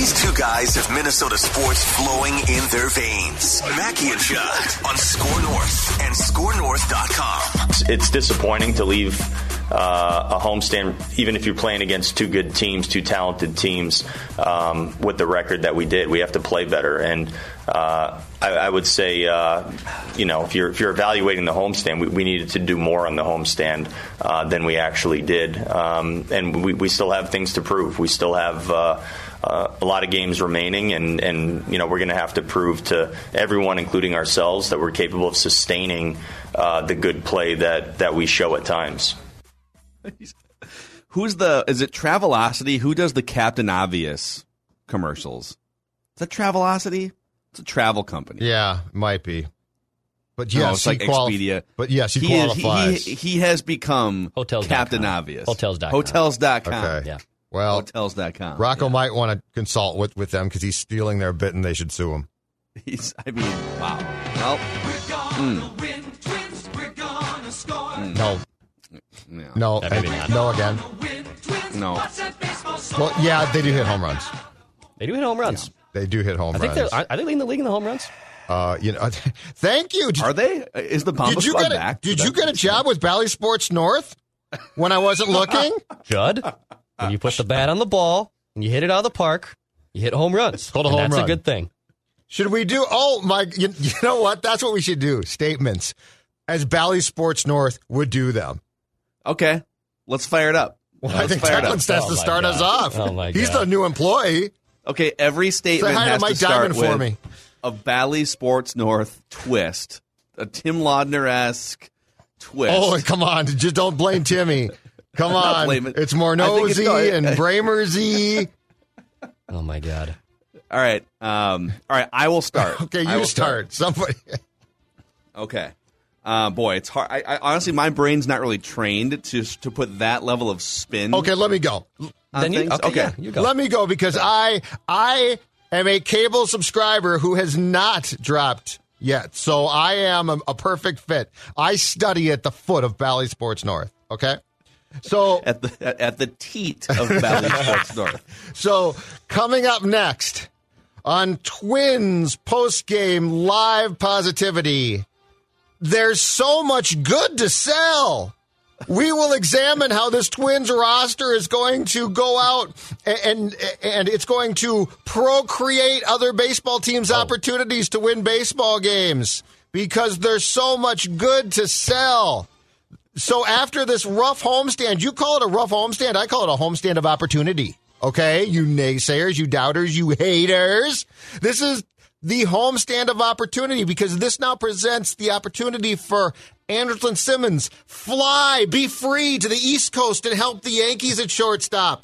These two guys have Minnesota sports flowing in their veins. Mackey and Judd on Score North and ScoreNorth.com. It's disappointing to leave a homestand, even if you're playing against two good teams, two talented teams, with the record that we did. We have to play better. And I would say, if you're evaluating the homestand, we needed to do more on the homestand than we actually did. And we still have things to prove. We still have a lot of games remaining, and we're going to have to prove to everyone, including ourselves, that we're capable of sustaining the good play that we show at times. Is it Travelocity? Who does the Captain Obvious commercials? Is that Travelocity? It's a travel company. Yeah, might be. But yes, it's like Expedia. But yes, he qualifies. He has become Hotels.com. Captain Obvious. Hotels.com. Hotels.com. Okay. Yeah. Well, Hotels.com. Rocco might want to consult with them because he's stealing their bit and they should sue him. Wow. Well, No, maybe not. No again. no. Well, yeah, they do hit home runs. They do hit home runs. Yeah, they do hit home runs. Are they leading the league in the home runs? Thank you. Are they? Is the Bomba Squad back? Did you get a job with Bally Sports North when I wasn't looking? Judd, when you put the bat on the ball and you hit it out of the park, you hit home runs. Called a home That's run. a good thing. Should we do? Oh my! You know what? That's what we should do. Statements, as Bally Sports North would do them. Okay, let's fire it up. Well, I think Techlin's has to start us off. Oh my God. He's the new employee. Okay, every statement Say hi has to Mike to start Diamond with for me. A Bally Sports North twist, a Tim Laudner-esque twist. Oh, come on! Just don't blame Timmy. Come on, blame it. It's more nosy and Bramersy. Oh my God! All right, I will start. Okay, you start. Somebody. Okay. Boy, it's hard. I honestly, my brain's not really trained to put that level of spin. Okay, let me go. Then you go. Let me go because I am a cable subscriber who has not dropped yet. So I am a perfect fit. I study at the foot of Bally Sports North. Okay. So at the teat of Bally Sports North. So coming up next on Twins post-game live positivity, there's so much good to sell. We will examine how this Twins roster is going to go out and it's going to procreate other baseball teams' opportunities to win baseball games because there's so much good to sell. So after this rough homestand, you call it a rough homestand, I call it a homestand of opportunity. Okay, you naysayers, you doubters, you haters. This is the homestand of opportunity because this now presents the opportunity for Andrelton Simmons, be free to the East Coast and help the Yankees at shortstop.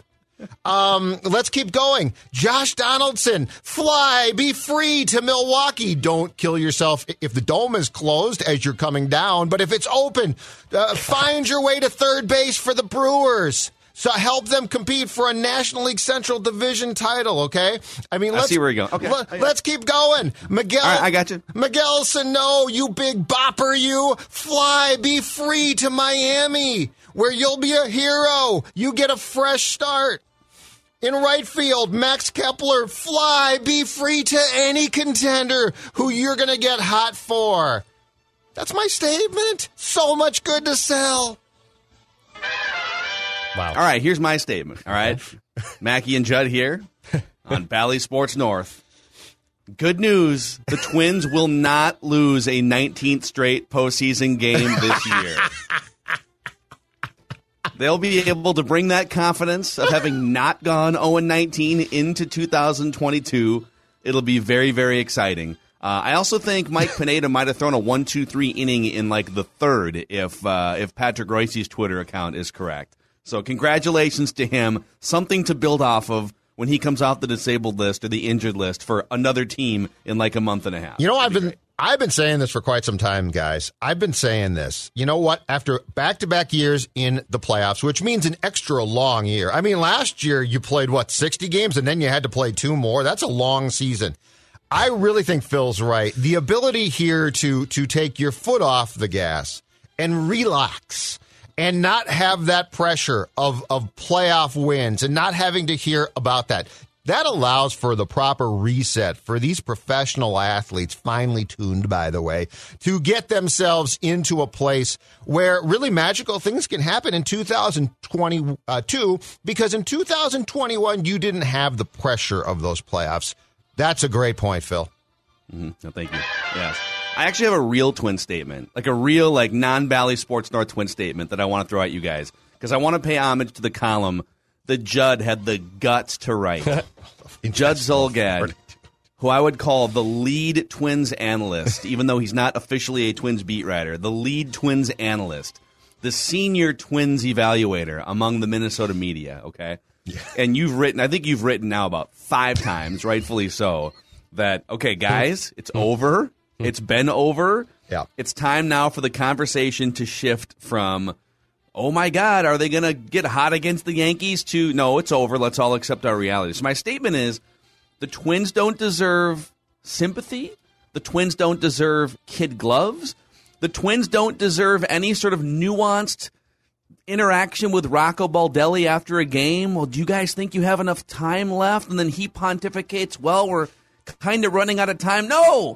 Let's keep going. Josh Donaldson, be free to Milwaukee. Don't kill yourself if the dome is closed as you're coming down, but if it's open, find your way to third base for the Brewers. So help them compete for a National League Central Division title, okay? I mean, let's see where you're going. Okay. Let's keep going. Miguel, all right, I got you. Miguel Sano, you big bopper, you. Be free to Miami, where you'll be a hero. You get a fresh start. In right field, Max Kepler, be free to any contender who you're going to get hot for. That's my statement. So much good to sell. Wow. All right, here's my statement. All right. Mackey and Judd here on Bally Sports North. Good news. The Twins will not lose a 19th straight postseason game this year. They'll be able to bring that confidence of having not gone 0-19 into 2022. It'll be very, very exciting. I also think Mike Pineda might have thrown a 1-2-3 inning in like the third if Patrick Royce's Twitter account is correct. So congratulations to him. Something to build off of when he comes off the disabled list or the injured list for another team in like a month and a half. You know, I've been saying this for quite some time, guys. I've been saying this. You know what? After back-to-back years in the playoffs, which means an extra long year. I mean, last year you played, 60 games, and then you had to play 2 more? That's a long season. I really think Phil's right. The ability here to take your foot off the gas and relax and not have that pressure of playoff wins and not having to hear about that. That allows for the proper reset for these professional athletes, finely tuned, by the way, to get themselves into a place where really magical things can happen in 2022, because in 2021, you didn't have the pressure of those playoffs. That's a great point, Phil. Mm-hmm. No, thank you. Yes. I actually have a real twin statement, like a real, like, non-Bally Sports North twin statement that I want to throw at you guys, because I want to pay homage to the column that Judd had the guts to write. Judd Zulgad, who I would call the lead Twins analyst, even though he's not officially a Twins beat writer, the lead Twins analyst, the senior Twins evaluator among the Minnesota media, okay? Yeah. And I think you've written now about 5 times, rightfully so, that, okay, guys, it's over. It's been over. Yeah. It's time now for the conversation to shift from, oh, my God, are they going to get hot against the Yankees? To, no, it's over. Let's all accept our reality. So my statement is the Twins don't deserve sympathy. The Twins don't deserve kid gloves. The Twins don't deserve any sort of nuanced interaction with Rocco Baldelli after a game. Well, do you guys think you have enough time left? And then he pontificates, well, we're kind of running out of time. No.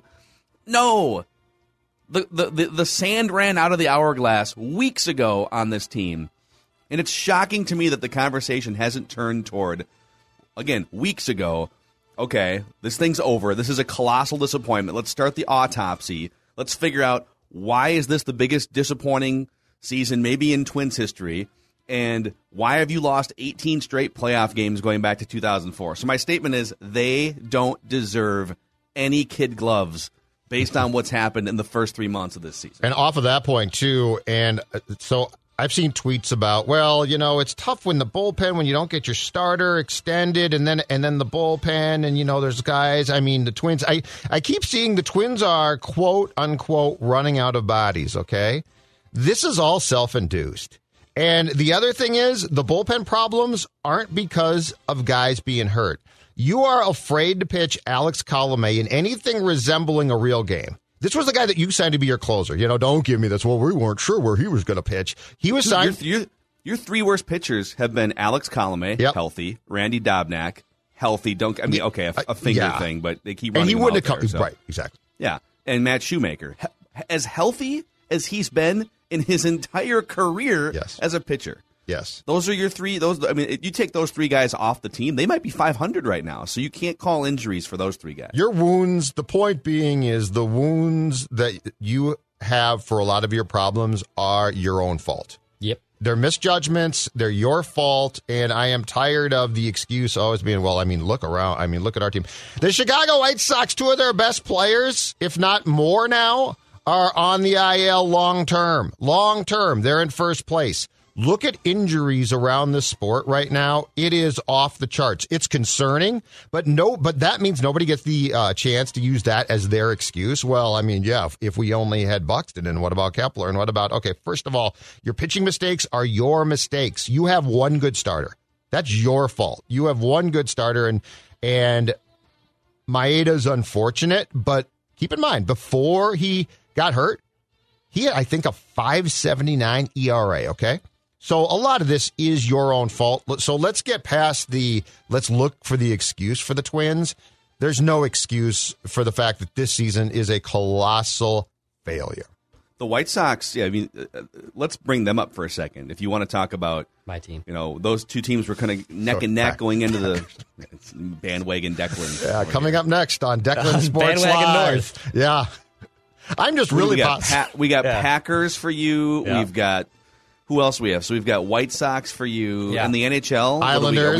The sand ran out of the hourglass weeks ago on this team, and it's shocking to me that the conversation hasn't turned toward, again, weeks ago, okay, this thing's over. This is a colossal disappointment. Let's start the autopsy. Let's figure out, why is this the biggest disappointing season maybe in Twins history, and why have you lost 18 straight playoff games going back to 2004? So my statement is they don't deserve any kid gloves based on what's happened in the first 3 months of this season. And off of that point, too, and so I've seen tweets about, well, it's tough when the bullpen, when you don't get your starter extended, and then the bullpen, and, there's guys, the Twins, I keep seeing the Twins are, quote, unquote, running out of bodies, okay? This is all self-induced. And the other thing is, the bullpen problems aren't because of guys being hurt. You are afraid to pitch Alex Colomé in anything resembling a real game. This was the guy that you signed to be your closer. Don't give me this. Well, we weren't sure where he was going to pitch. He was signed. Your 3 worst pitchers have been Alex Colomé, healthy, Randy Dobnak, healthy. A finger thing, but they keep running. And he wouldn't have come. So. Right, exactly. Yeah, and Matt Shoemaker, as healthy as he's been in his entire career as a pitcher. Yes. Those are your 3. You take those 3 guys off the team, they might be .500 right now. So you can't call injuries for those 3 guys. Your wounds, the point being is the wounds that you have for a lot of your problems are your own fault. Yep. They're misjudgments. They're your fault. And I am tired of the excuse always being, look around. Look at our team. The Chicago White Sox, 2 of their best players, if not more now, are on the IL long term. Long term. They're in first place. Look at injuries around this sport right now. It is off the charts. It's concerning, but that means nobody gets the chance to use that as their excuse. Well, if we only had Buxton, and what about Kepler, and what about, first of all, your pitching mistakes are your mistakes. You have one good starter. That's your fault. You have one good starter, and Maeda's unfortunate, but keep in mind, before he got hurt, he had, I think, a 5.79 ERA, okay? So a lot of this is your own fault. So let's get past let's look for the excuse for the Twins. There's no excuse for the fact that this season is a colossal failure. The White Sox, let's bring them up for a second. If you want to talk about my team, those 2 teams were kind of neck and neck going into the bandwagon Declan. Yeah, coming up next on Declan Sports bandwagon Live. North. Yeah, I'm just really we got Packers for you. Yeah. We've got. Who else we have? So we've got White Sox for you in the NHL. Islanders.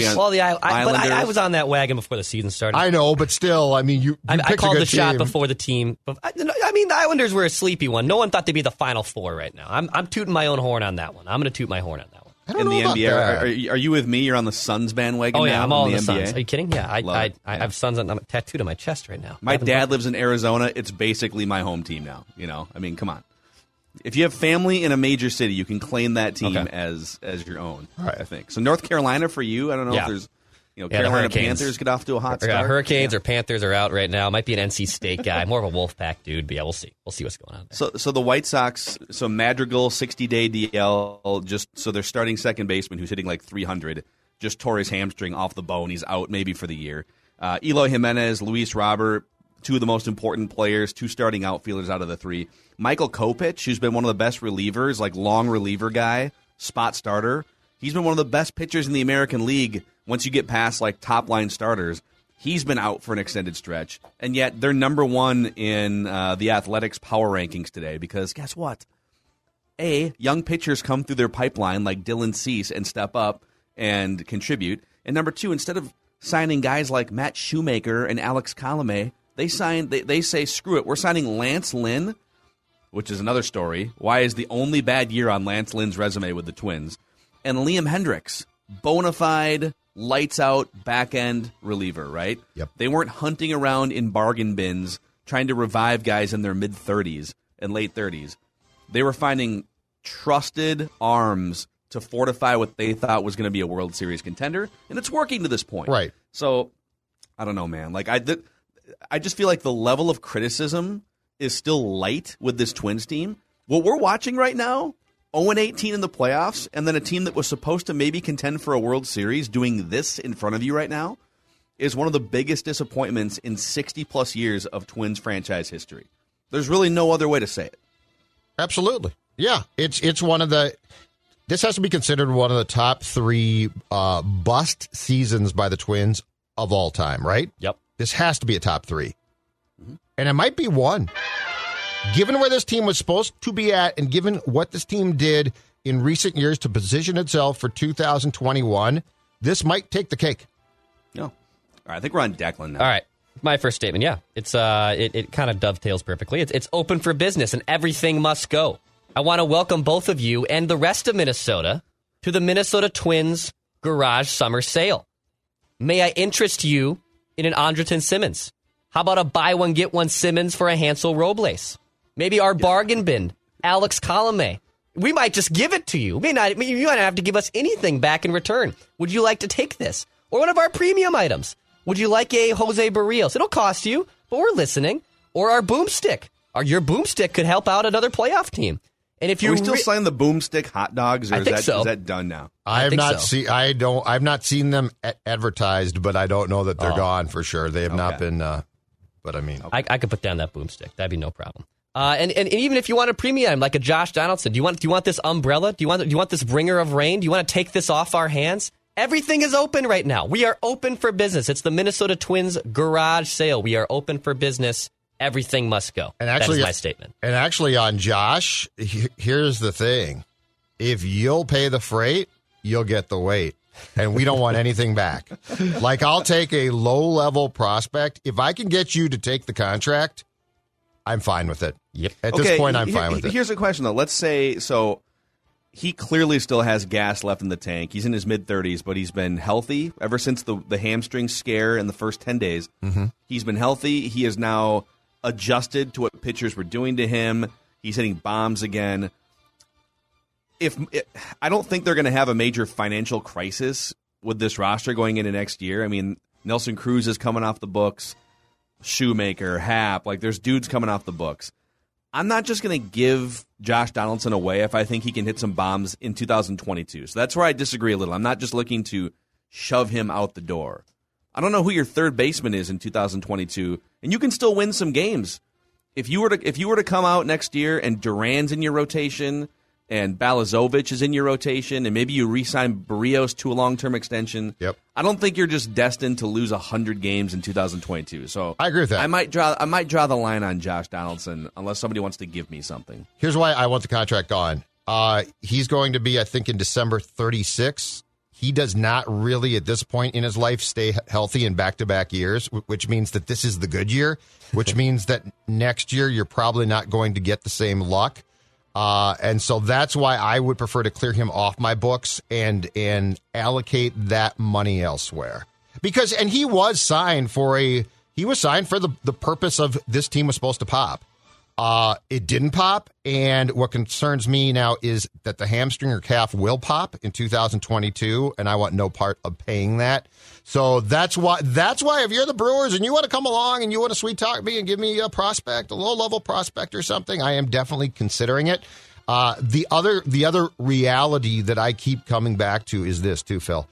I was on that wagon before the season started. I know, but still, I called the shot before the team. The Islanders were a sleepy one. No one thought they'd be the Final 4 right now. I'm tooting my own horn on that one. I'm going to toot my horn on that one. I don't know about that. Are you with me? You're on the Suns bandwagon now? Oh, yeah, I'm all in the NBA? Suns. Are you kidding? Yeah, I have Suns tattooed on my chest right now. My dad lives in Arizona. It's basically my home team now. Come on. If you have family in a major city, you can claim that team as your own. Right. I think so. North Carolina for you. I don't know if there's Carolina Panthers get off to a hot start. Hurricanes or Panthers are out right now. Might be an NC State guy, more of a Wolfpack dude. But we'll see. We'll see what's going on there. So the White Sox. So Madrigal 60-day DL. Just so their starting second baseman who's hitting like 300 just tore his hamstring off the bone. He's out maybe for the year. Eloy Jimenez, Luis Robert, two of the most important players, two starting outfielders out of the three. Michael Kopech, who's been one of the best relievers, like long reliever guy, spot starter. He's been one of the best pitchers in the American League once you get past like top-line starters. He's been out for an extended stretch, and yet they're number one in the Athletics power rankings today because guess what? Young pitchers come through their pipeline like Dylan Cease and step up and contribute. And number two, instead of signing guys like Matt Shoemaker and Alex Colomé, they say, screw it, we're signing Lance Lynn, which is another story. Why is the only bad year on Lance Lynn's resume with the Twins? And Liam Hendricks, bona fide, lights-out, back-end reliever, right? Yep. They weren't hunting around in bargain bins trying to revive guys in their mid-30s and late 30s. They were finding trusted arms to fortify what they thought was going to be a World Series contender, and it's working to this point. Right. So, I don't know, man. Like I just feel like the level of criticism is still light with this Twins team. What we're watching right now, 0-18 in the playoffs, and then a team that was supposed to maybe contend for a World Series doing this in front of you right now, is one of the biggest disappointments in 60-plus years of Twins franchise history. There's really no other way to say it. Absolutely. Yeah. It's one of the... This has to be considered one of the top three bust seasons by the Twins of all time, right? Yep. This has to be a top three. Mm-hmm. And it might be one. Given where this team was supposed to be at and given what this team did in recent years to position itself for 2021, this might take the cake. No. All right, I think we're on Declan now. All right. My first statement, yeah. It's it kind of dovetails perfectly. It's open for business and everything must go. I want to welcome both of you and the rest of Minnesota to the Minnesota Twins Garage Summer Sale. May I interest you in an Andrelton Simmons? How about a buy one, get one Simmons for a Hansel Robles? Maybe our bargain bin, Alex Colomé. We might just give it to you. You might not have to give us anything back in return. Would you like to take this? Or one of our premium items? Would you like a Jose Barrios? It'll cost you, but we're listening. Or our boomstick. Your boomstick could help out another playoff team. And if you Are we still selling the boomstick hot dogs, or I think so. Is that done now? I've not seen them advertised, but I don't know that they're gone for sure. They have not been. But I mean, I could put down that boomstick. That'd be no problem. And even if you want a premium item like a Josh Donaldson, do you want this umbrella? Do you want this bringer of rain? Do you want to take this off our hands? Everything is open right now. We are open for business. It's the Minnesota Twins Garage Sale. We are open for business. Everything must go. And actually, that is my statement. And actually, on Josh, here's the thing: if you'll pay the freight, you'll get the weight, and we don't want anything back. Like, I'll take a low-level prospect if I can get you to take the contract. I'm fine with it. Yep. At this point, I'm fine with it. Here's a question, though. Let's say, so he clearly still has gas left in the tank. He's in his mid-30s, but he's been healthy ever since the hamstring scare in the first 10 days. Mm-hmm. He's been healthy. He is now adjusted to what pitchers were doing to him. He's hitting bombs again. I don't think they're going to have a major financial crisis with this roster going into next year. I mean, Nelson Cruz is coming off the books. Shoemaker, Happ, like there's dudes coming off the books. I'm not just going to give Josh Donaldson away if I think he can hit some bombs in 2022. So that's where I disagree a little. I'm not just looking to shove him out the door. I don't know who your third baseman is in 2022, and you can still win some games. If you were to come out next year and Duran's in your rotation and Balazovic is in your rotation, and maybe you re-sign Barrios to a long-term extension. Yep. I don't think you're just destined to lose 100 games in 2022. So I agree with that. I might draw the line on Josh Donaldson unless somebody wants to give me something. Here's why I want the contract gone. He's going to be, I think, in December 36. He does not really, at this point in his life, stay healthy in back-to-back years, which means that this is the good year, which means that next year you're probably not going to get the same luck. And so that's why I would prefer to clear him off my books and allocate that money elsewhere. Because he was signed for the purpose of this team was supposed to pop. It didn't pop, and what concerns me now is that the hamstring or calf will pop in 2022, and I want no part of paying that. So that's why if you're the Brewers and you want to come along and you want to sweet talk me and give me a prospect, a low-level prospect or something, I am definitely considering it. The other reality that I keep coming back to is this too, Phil.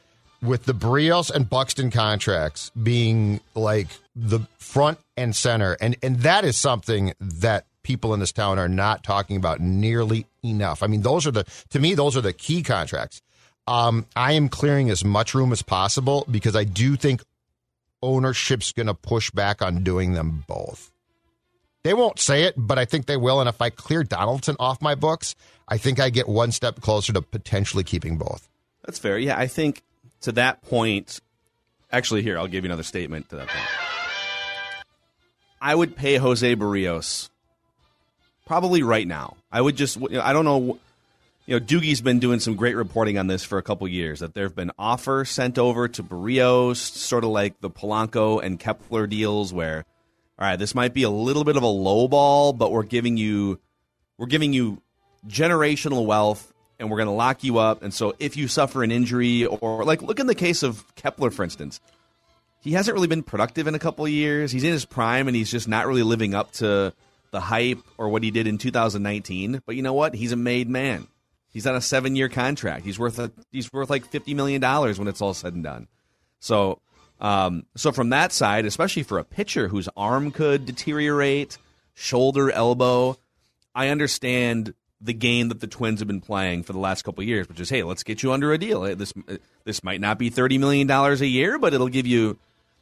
with the Berrios and Buxton contracts being like the front and center, and that is something that people in this town are not talking about nearly enough. I mean, those are the key contracts. I am clearing as much room as possible because I do think ownership's going to push back on doing them both. They won't say it, but I think they will. And if I clear Donaldson off my books, I think I get one step closer to potentially keeping both. That's fair. Yeah, I think to that point, actually, here, I'll give you another statement to that point. I would pay Jose Berrios probably right now. I would just, I don't know, Doogie's been doing some great reporting on this for a couple years, that there have been offers sent over to Berrios, sort of like the Polanco and Kepler deals where, all right, this might be a little bit of a low ball, but we're giving you generational wealth, and we're going to lock you up. And so if you suffer an injury, or like look in the case of Kepler, for instance, he hasn't really been productive in a couple of years. He's in his prime, and he's just not really living up to the hype or what he did in 2019. But you know what? He's a made man. He's on a 7-year contract. He's worth like $50 million when it's all said and done. So from that side, especially for a pitcher whose arm could deteriorate, shoulder, elbow, I understand the game that the Twins have been playing for the last couple of years, which is, hey, let's get you under a deal. This might not be $30 million a year, but it'll give you,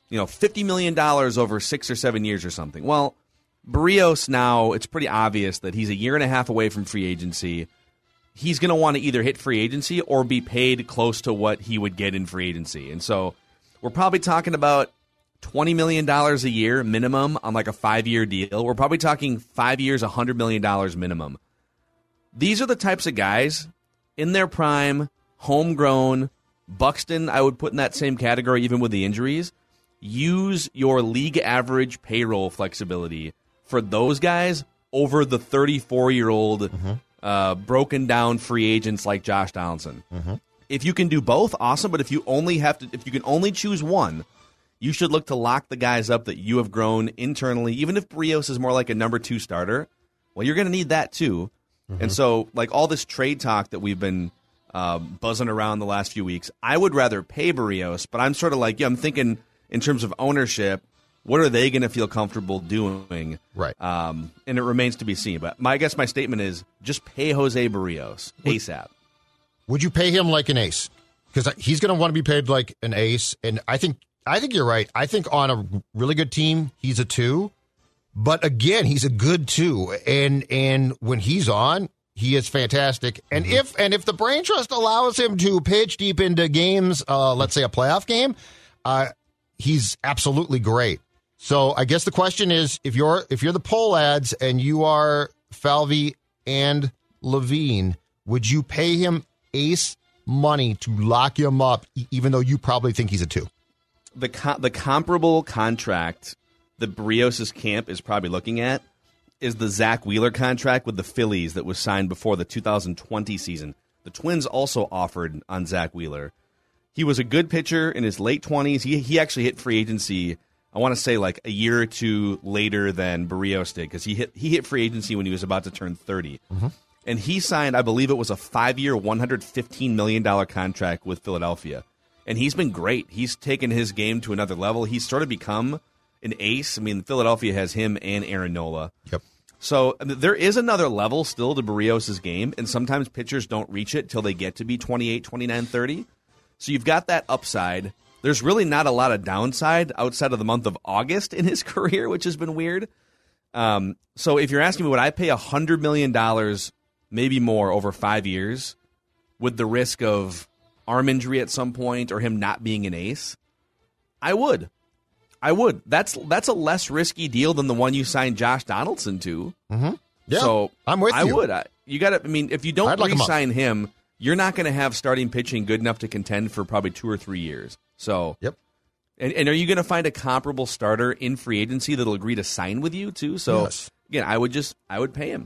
$50 million over 6 or 7 years or something. Well, Berrios now, it's pretty obvious that he's a year and a half away from free agency. He's going to want to either hit free agency or be paid close to what he would get in free agency. And so we're probably talking about $20 million a year minimum on like a 5-year deal. We're probably talking 5 years, $100 million minimum. These are the types of guys in their prime, homegrown. Buxton, I would put in that same category even with the injuries. Use your league average payroll flexibility for those guys over the 34-year-old broken down free agents like Josh Donaldson. Mm-hmm. If you can do both, awesome. But if you can only choose one, you should look to lock the guys up that you have grown internally. Even if Berrios is more like a number 2 starter, well, you're going to need that too. Mm-hmm. And so, like all this trade talk that we've been buzzing around the last few weeks, I would rather pay Berrios, but I'm sort of like, I'm thinking in terms of ownership, what are they going to feel comfortable doing? Right. And it remains to be seen. But my statement is just pay Jose Berrios ASAP. Would you pay him like an ace? Because he's going to want to be paid like an ace. And I think you're right. I think on a really good team, he's a 2. But again, he's a good 2. And when he's on, he is fantastic. And if the brain trust allows him to pitch deep into games, let's say a playoff game, he's absolutely great. So I guess the question is, if you're the poll lads and you are Falvey and Levine, would you pay him ace money to lock him up, even though you probably think he's a 2? The comparable contract that Berrios' camp is probably looking at is the Zach Wheeler contract with the Phillies that was signed before the 2020 season. The Twins also offered on Zach Wheeler. He was a good pitcher in his late 20s. He actually hit free agency, I want to say like a year or two later than Berrios did, because he hit free agency when he was about to turn 30. Mm-hmm. And he signed, I believe it was a 5-year, $115 million contract with Philadelphia. And he's been great. He's taken his game to another level. He's sort of become an ace. I mean, Philadelphia has him and Aaron Nola. Yep. So there is another level still to Berrios' game, and sometimes pitchers don't reach it till they get to be 28, 29, 30. So you've got that upside. There's really not a lot of downside outside of the month of August in his career, which has been weird. So if you're asking me, would I pay $100 million, maybe more, over 5 years with the risk of arm injury at some point or him not being an ace? I would. That's a less risky deal than the one you signed Josh Donaldson to. Mm-hmm. Yeah, so I'm with you. I would. If you don't re-sign him, you're not going to have starting pitching good enough to contend for probably 2 or 3 years. So, yep. And are you going to find a comparable starter in free agency that'll agree to sign with you too? So, yes. Again, I would pay him.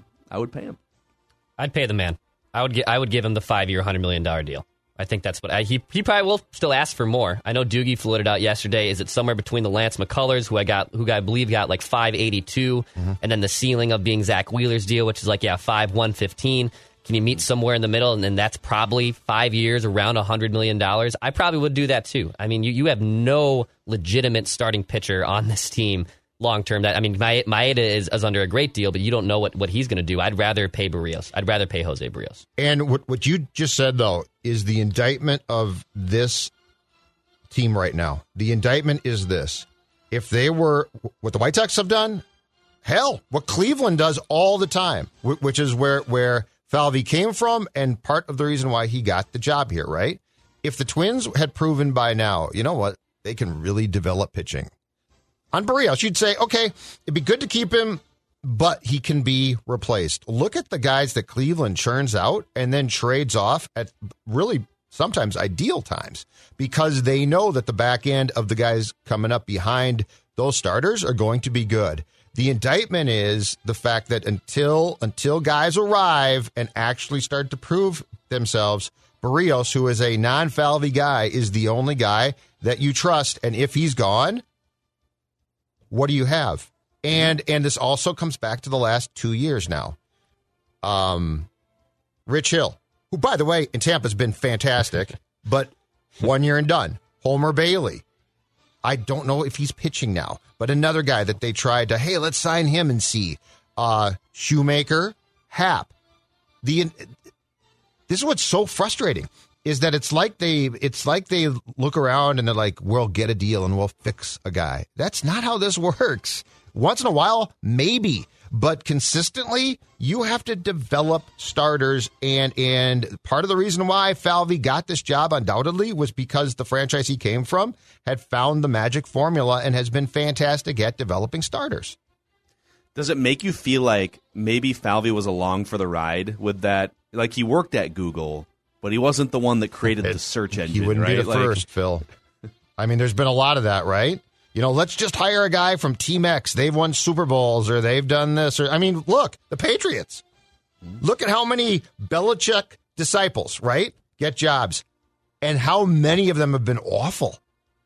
I'd pay the man. I would give him the 5-year, $100 million deal. I think that's what he probably will still ask for more. I know Doogie floated out yesterday. Is it somewhere between the Lance McCullers, who I believe got like 582, and then the ceiling of being Zach Wheeler's deal, which is like 115. Can you meet somewhere in the middle? And then that's probably 5 years, around $100 million. I probably would do that too. I mean, you have no legitimate starting pitcher on this team long term. Maeda is under a great deal, but you don't know what he's going to do. I'd rather pay Barrios. I'd rather pay Jose Barrios. And what you just said, though, is the indictment of this team right now. The indictment is this. If they were what the White Sox have done, hell, what Cleveland does all the time, which is where Falvey came from and part of the reason why he got the job here, right? If the Twins had proven by now, you know what, they can really develop pitching. On Barrios, you'd say, okay, it'd be good to keep him, but he can be replaced. Look at the guys that Cleveland churns out and then trades off at really sometimes ideal times because they know that the back end of the guys coming up behind those starters are going to be good. The indictment is the fact that until guys arrive and actually start to prove themselves, Barrios, who is a non-Falvey guy, is the only guy that you trust. And if he's gone, what do you have? And this also comes back to the last 2 years now. Rich Hill, who, by the way, in Tampa has been fantastic, but 1 year and done. Homer Bailey. I don't know if he's pitching now, but another guy that they tried to, hey, let's sign him and see. Shoemaker, Happ. This is what's so frustrating is that it's like they look around and they're like, we'll get a deal and we'll fix a guy. That's not how this works. Once in a while, maybe, but consistently, you have to develop starters. And part of the reason why Falvey got this job undoubtedly was because the franchise he came from had found the magic formula and has been fantastic at developing starters. Does it make you feel like maybe Falvey was along for the ride with that? Like he worked at Google, but he wasn't the one that created the search engine. He wouldn't be the first, Phil. I mean, there's been a lot of that, right? You know, let's just hire a guy from Team X. They've won Super Bowls or they've done this. Or I mean, look, the Patriots. Look at how many Belichick disciples, right, get jobs. And how many of them have been awful.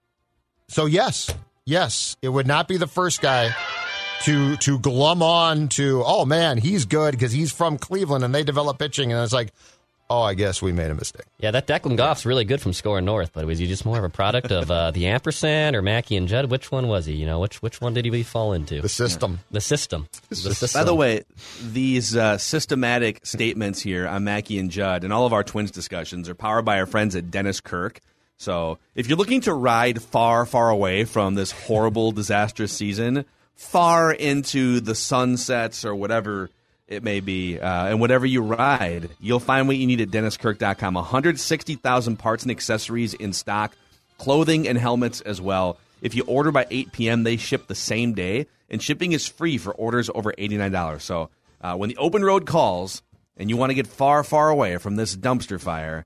So, yes, it would not be the first guy to glum on to, oh, man, he's good because he's from Cleveland and they develop pitching. And it's like, oh, I guess we made a mistake. Yeah, that Declan Goff's really good from Score North, but was he just more of a product of the ampersand or Mackey and Judd? Which one was he? You know, which one did he fall into? The system. Yeah. The system. By the way, these systematic statements here on Mackey and Judd and all of our Twins discussions are powered by our friends at Dennis Kirk. So if you're looking to ride far, far away from this horrible, disastrous season, far into the sunsets or whatever it may be, and whatever you ride, you'll find what you need at DennisKirk.com. 160,000 parts and accessories in stock, clothing and helmets as well. If you order by 8 p.m., they ship the same day, and shipping is free for orders over $89. So when the open road calls and you want to get far, far away from this dumpster fire,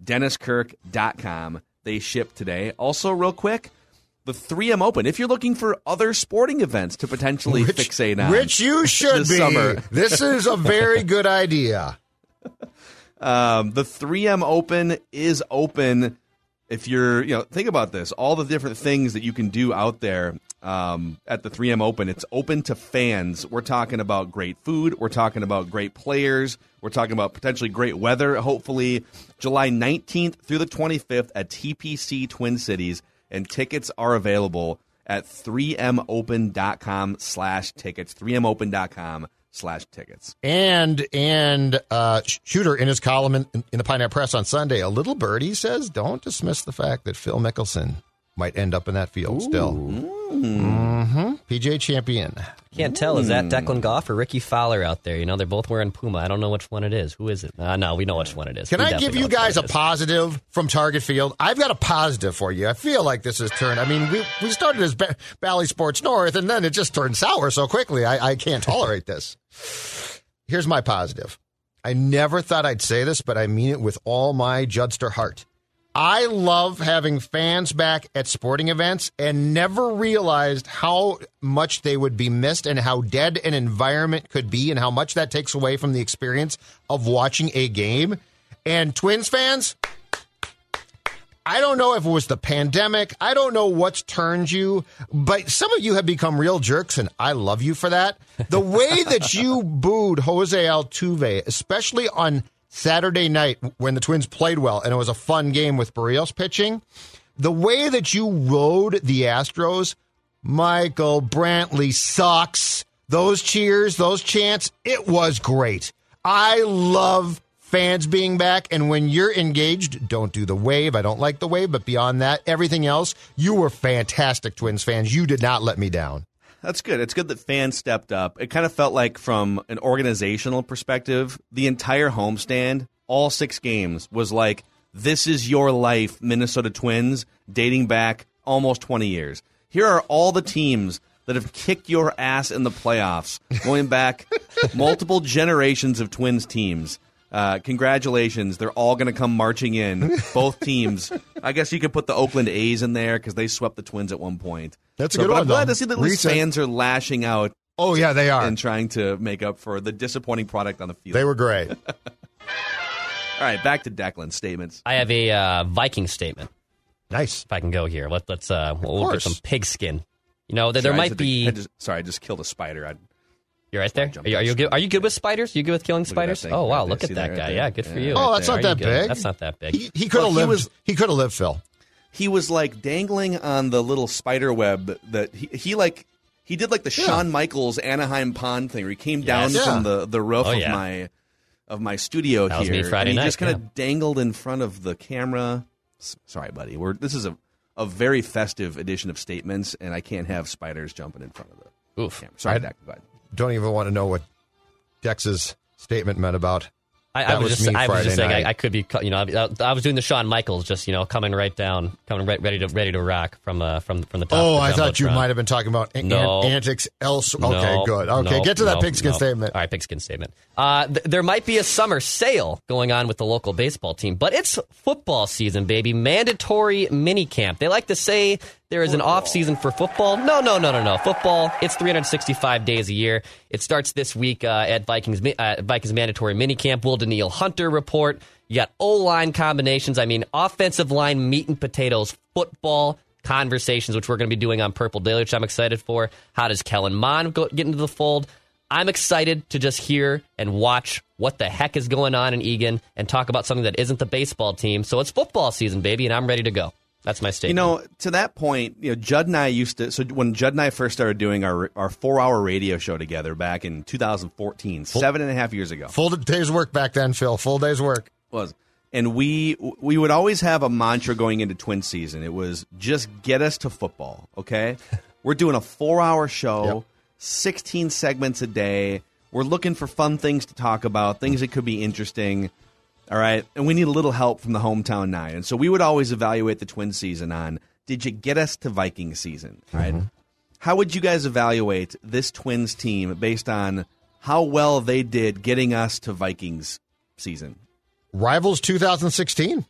DennisKirk.com. They ship today. Also, real quick, the 3M Open. If you're looking for other sporting events to potentially fixate on. Which you should be. Summer. This is a very good idea. The 3M Open is open. If you're, think about this. All the different things that you can do out there at the 3M Open. It's open to fans. We're talking about great food. We're talking about great players. We're talking about potentially great weather. Hopefully July 19th through the 25th at TPC Twin Cities. And tickets are available at 3mopen.com/tickets. 3mopen.com/tickets. And Shooter, in his column in the Pioneer Press on Sunday, a little birdie says, don't dismiss the fact that Phil Mickelson might end up in that field still. Mm-hmm. PGA champion. Can't tell. Is that Declan Goff or Ricky Fowler out there? They're both wearing Puma. I don't know which one it is. Who is it? No, we know which one it is. Can I give you guys a positive from Target Field? I've got a positive for you. I feel like this has turned. I mean, we started as Bally Sports North, and then it just turned sour so quickly. I can't tolerate this. Here's my positive. I never thought I'd say this, but I mean it with all my Judster heart. I love having fans back at sporting events and never realized how much they would be missed and how dead an environment could be and how much that takes away from the experience of watching a game. And Twins fans, I don't know if it was the pandemic. I don't know what's turned you, but some of you have become real jerks, and I love you for that. The way that you booed Jose Altuve, especially on Saturday night when the Twins played well, and it was a fun game with Barrios pitching, the way that you rode the Astros, Michael Brantley sucks. Those cheers, those chants, it was great. I love fans being back, and when you're engaged, don't do the wave. I don't like the wave, but beyond that, everything else, you were fantastic, Twins fans. You did not let me down. That's good. It's good that fans stepped up. It kind of felt like, from an organizational perspective, the entire homestand, all 6 games, was like, this is your life, Minnesota Twins, dating back almost 20 years. Here are all the teams that have kicked your ass in the playoffs, going back multiple generations of Twins teams. Congratulations. They're all going to come marching in, both teams. I guess you could put the Oakland A's in there because they swept the Twins at one point. That's a good one, I'm glad though. to see that at least fans are lashing out. Oh, yeah, they are. And trying to make up for the disappointing product on the field. They were great. All right, back to Declan's statements. I have a Viking statement. Nice. If I can go here, we'll get some pigskin. You know, there might be. I just killed a spider. You're right there. Are you good? Are you good with spiders? You good with killing spiders? Oh wow, look at that guy. Yeah, good for you. Oh, that's not that big. That's not that big. He could have lived. He could have lived, Phil. He was like dangling on the little spider web that he did like the Shawn Michaels Anaheim Pond thing, where he came down from the roof of my studio that here. Was me Friday and he night, just kind of dangled in front of the camera. Sorry, buddy. This is a very festive edition of Statements, and I can't have spiders jumping in front of the camera. Sorry, Deck. Go ahead. Don't even want to know what Dex's statement meant about. I was just saying I could be, I was doing the Shawn Michaels, just coming right down, ready to rock from the top. Oh, I thought you might have been talking about antics elsewhere. Okay, good. Okay, get to that pigskin statement. All right, pigskin statement. There might be a summer sale going on with the local baseball team, but it's football season, baby. Mandatory mini camp. They like to say there is an off season for football. No. Football, it's 365 days a year. It starts this week at Vikings mandatory minicamp. Will Daniil Hunter report. You got O-line combinations. I mean, offensive line meat and potatoes football conversations, which we're going to be doing on Purple Daily, which I'm excited for. How does Kellen Mond get into the fold? I'm excited to just hear and watch what the heck is going on in Eagan and talk about something that isn't the baseball team. So it's football season, baby, and I'm ready to go. That's my statement. To that point, Judd and I when Judd and I first started doing our 4-hour radio show together back in 2014, 7.5 years ago. Full day's work back then, Phil. Full day's work. And we would always have a mantra going into Twin season. It was just get us to football, okay? We're doing a 4-hour show, 16 segments a day. We're looking for fun things to talk about, things that could be interesting. All right, and we need a little help from the Hometown 9. And so we would always evaluate the Twin season on, did you get us to Viking season? All right. How would you guys evaluate this Twins team based on how well they did getting us to Vikings season? Rivals 2016.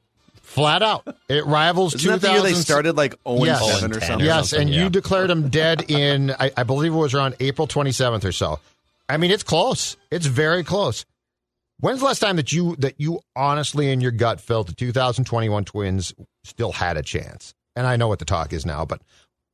Flat out. It rivals 2000. Isn't that the year they started like 0-7 or something? Yes, and you declared them dead in, I believe it was around April 27th or so. I mean, it's close. It's very close. When's the last time that you honestly in your gut felt the 2021 Twins still had a chance? And I know what the talk is now, but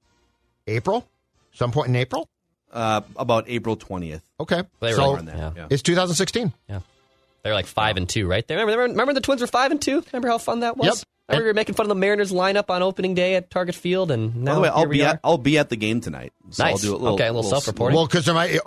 April? Some point in April? About April 20th. Okay. So it's 2016. Yeah. They're like 5-2, right? Remember the Twins were 5-2? Remember how fun that was? Yep. Remember we were making fun of the Mariners lineup on opening day at Target Field, and now by the way, here we are. I'll be at the game tonight. So nice. I'll do a little self-reporting. Well, because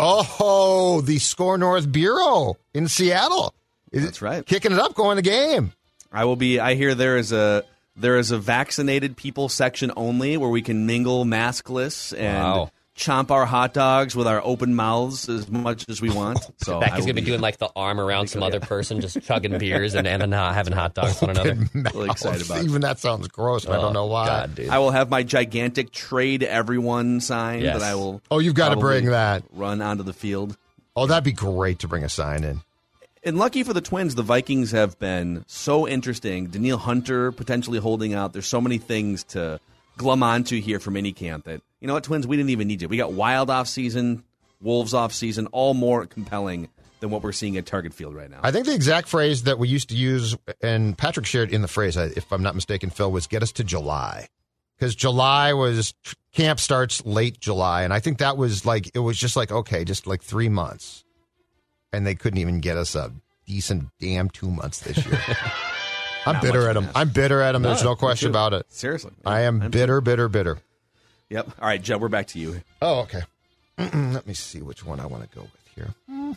the Score North Bureau in Seattle. That's right. Kicking it up, going to the game. I will be. I hear there is a vaccinated people section only where we can mingle maskless and chomp our hot dogs with our open mouths as much as we want. So Becky's going to be doing like the arm around some other person, just chugging beers and then having hot dogs with one another. Really excited about it. Even that sounds gross. I don't know why. God, dude. I will have my gigantic trade everyone sign that I will. Oh, you've got to bring that. Run onto the field. Oh, that'd be great to bring a sign in. And lucky for the Twins, the Vikings have been so interesting. Daniil Hunter potentially holding out. There's so many things to glum onto here for minicamp that, you know what, Twins, we didn't even need to. We got Wild off season, Wolves off season, all more compelling than what we're seeing at Target Field right now. I think the exact phrase that we used to use, and Patrick shared in the phrase, if I'm not mistaken, Phil, was get us to July. Because July was, camp starts late July, and I think that was like, it was just like, okay, just like 3 months. And they couldn't even get us a decent damn 2 months this year. I'm bitter at him. I'm bitter at him. There's no question about it. Seriously. I am bitter. Yep. All right, Joe, we're back to you. Oh, okay. Let me see which one I want to go with here.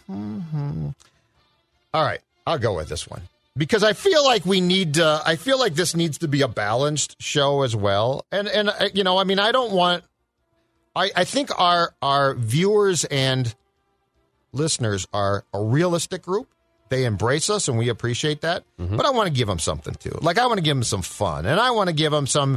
All right, I'll go with this one because I feel like I feel like this needs to be a balanced show as well. And you know, I mean, I don't want. I think our viewers and listeners are a realistic group. They embrace us, and we appreciate that. Mm-hmm. But I want to give them something, too. Like, I want to give them some fun, and I want to give them some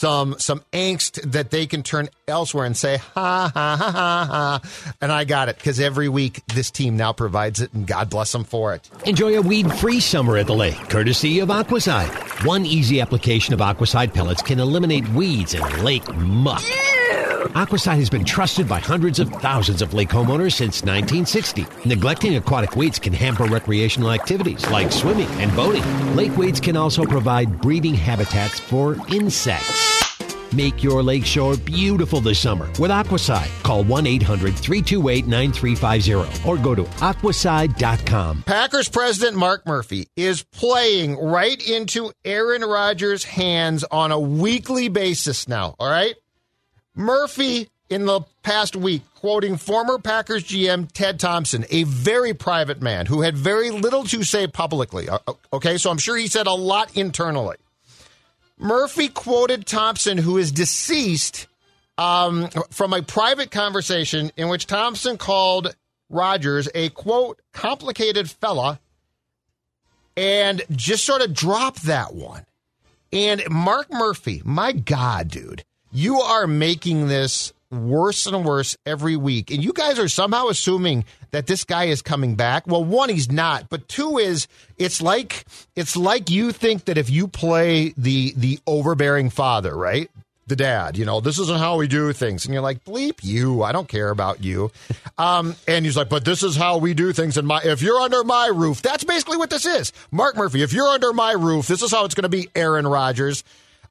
angst that they can turn elsewhere and say, ha, ha, ha, ha, ha. And I got it, because every week this team now provides it, and God bless them for it. Enjoy a weed-free summer at the lake, courtesy of Aquaside. One easy application of Aquaside pellets can eliminate weeds and lake muck. Aquaside has been trusted by hundreds of thousands of lake homeowners since 1960. Neglecting aquatic weeds can hamper recreational activities like swimming and boating. Lake weeds can also provide breeding habitats for insects. Make your lakeshore beautiful this summer with Aquaside. Call 1-800-328-9350 or go to aquaside.com. Packers president Mark Murphy is playing right into Aaron Rodgers' hands on a weekly basis now, all right? Murphy, in the past week, quoting former Packers GM Ted Thompson, a very private man who had very little to say publicly. Okay, so I'm sure he said a lot internally. Murphy quoted Thompson, who is deceased, from a private conversation in which Thompson called Rodgers a, quote, complicated fella, and just sort of dropped that one. And Mark Murphy, my God, dude. You are making this worse and worse every week. And you guys are somehow assuming that this guy is coming back. Well, one, he's not. But two is, it's like you think that if you play the overbearing father, right? The dad, you know, this isn't how we do things. And you're like, bleep you. I don't care about you. And he's like, but this is how we do things. If you're under my roof, that's basically what this is. Mark Murphy, if you're under my roof, this is how it's going to be Aaron Rodgers.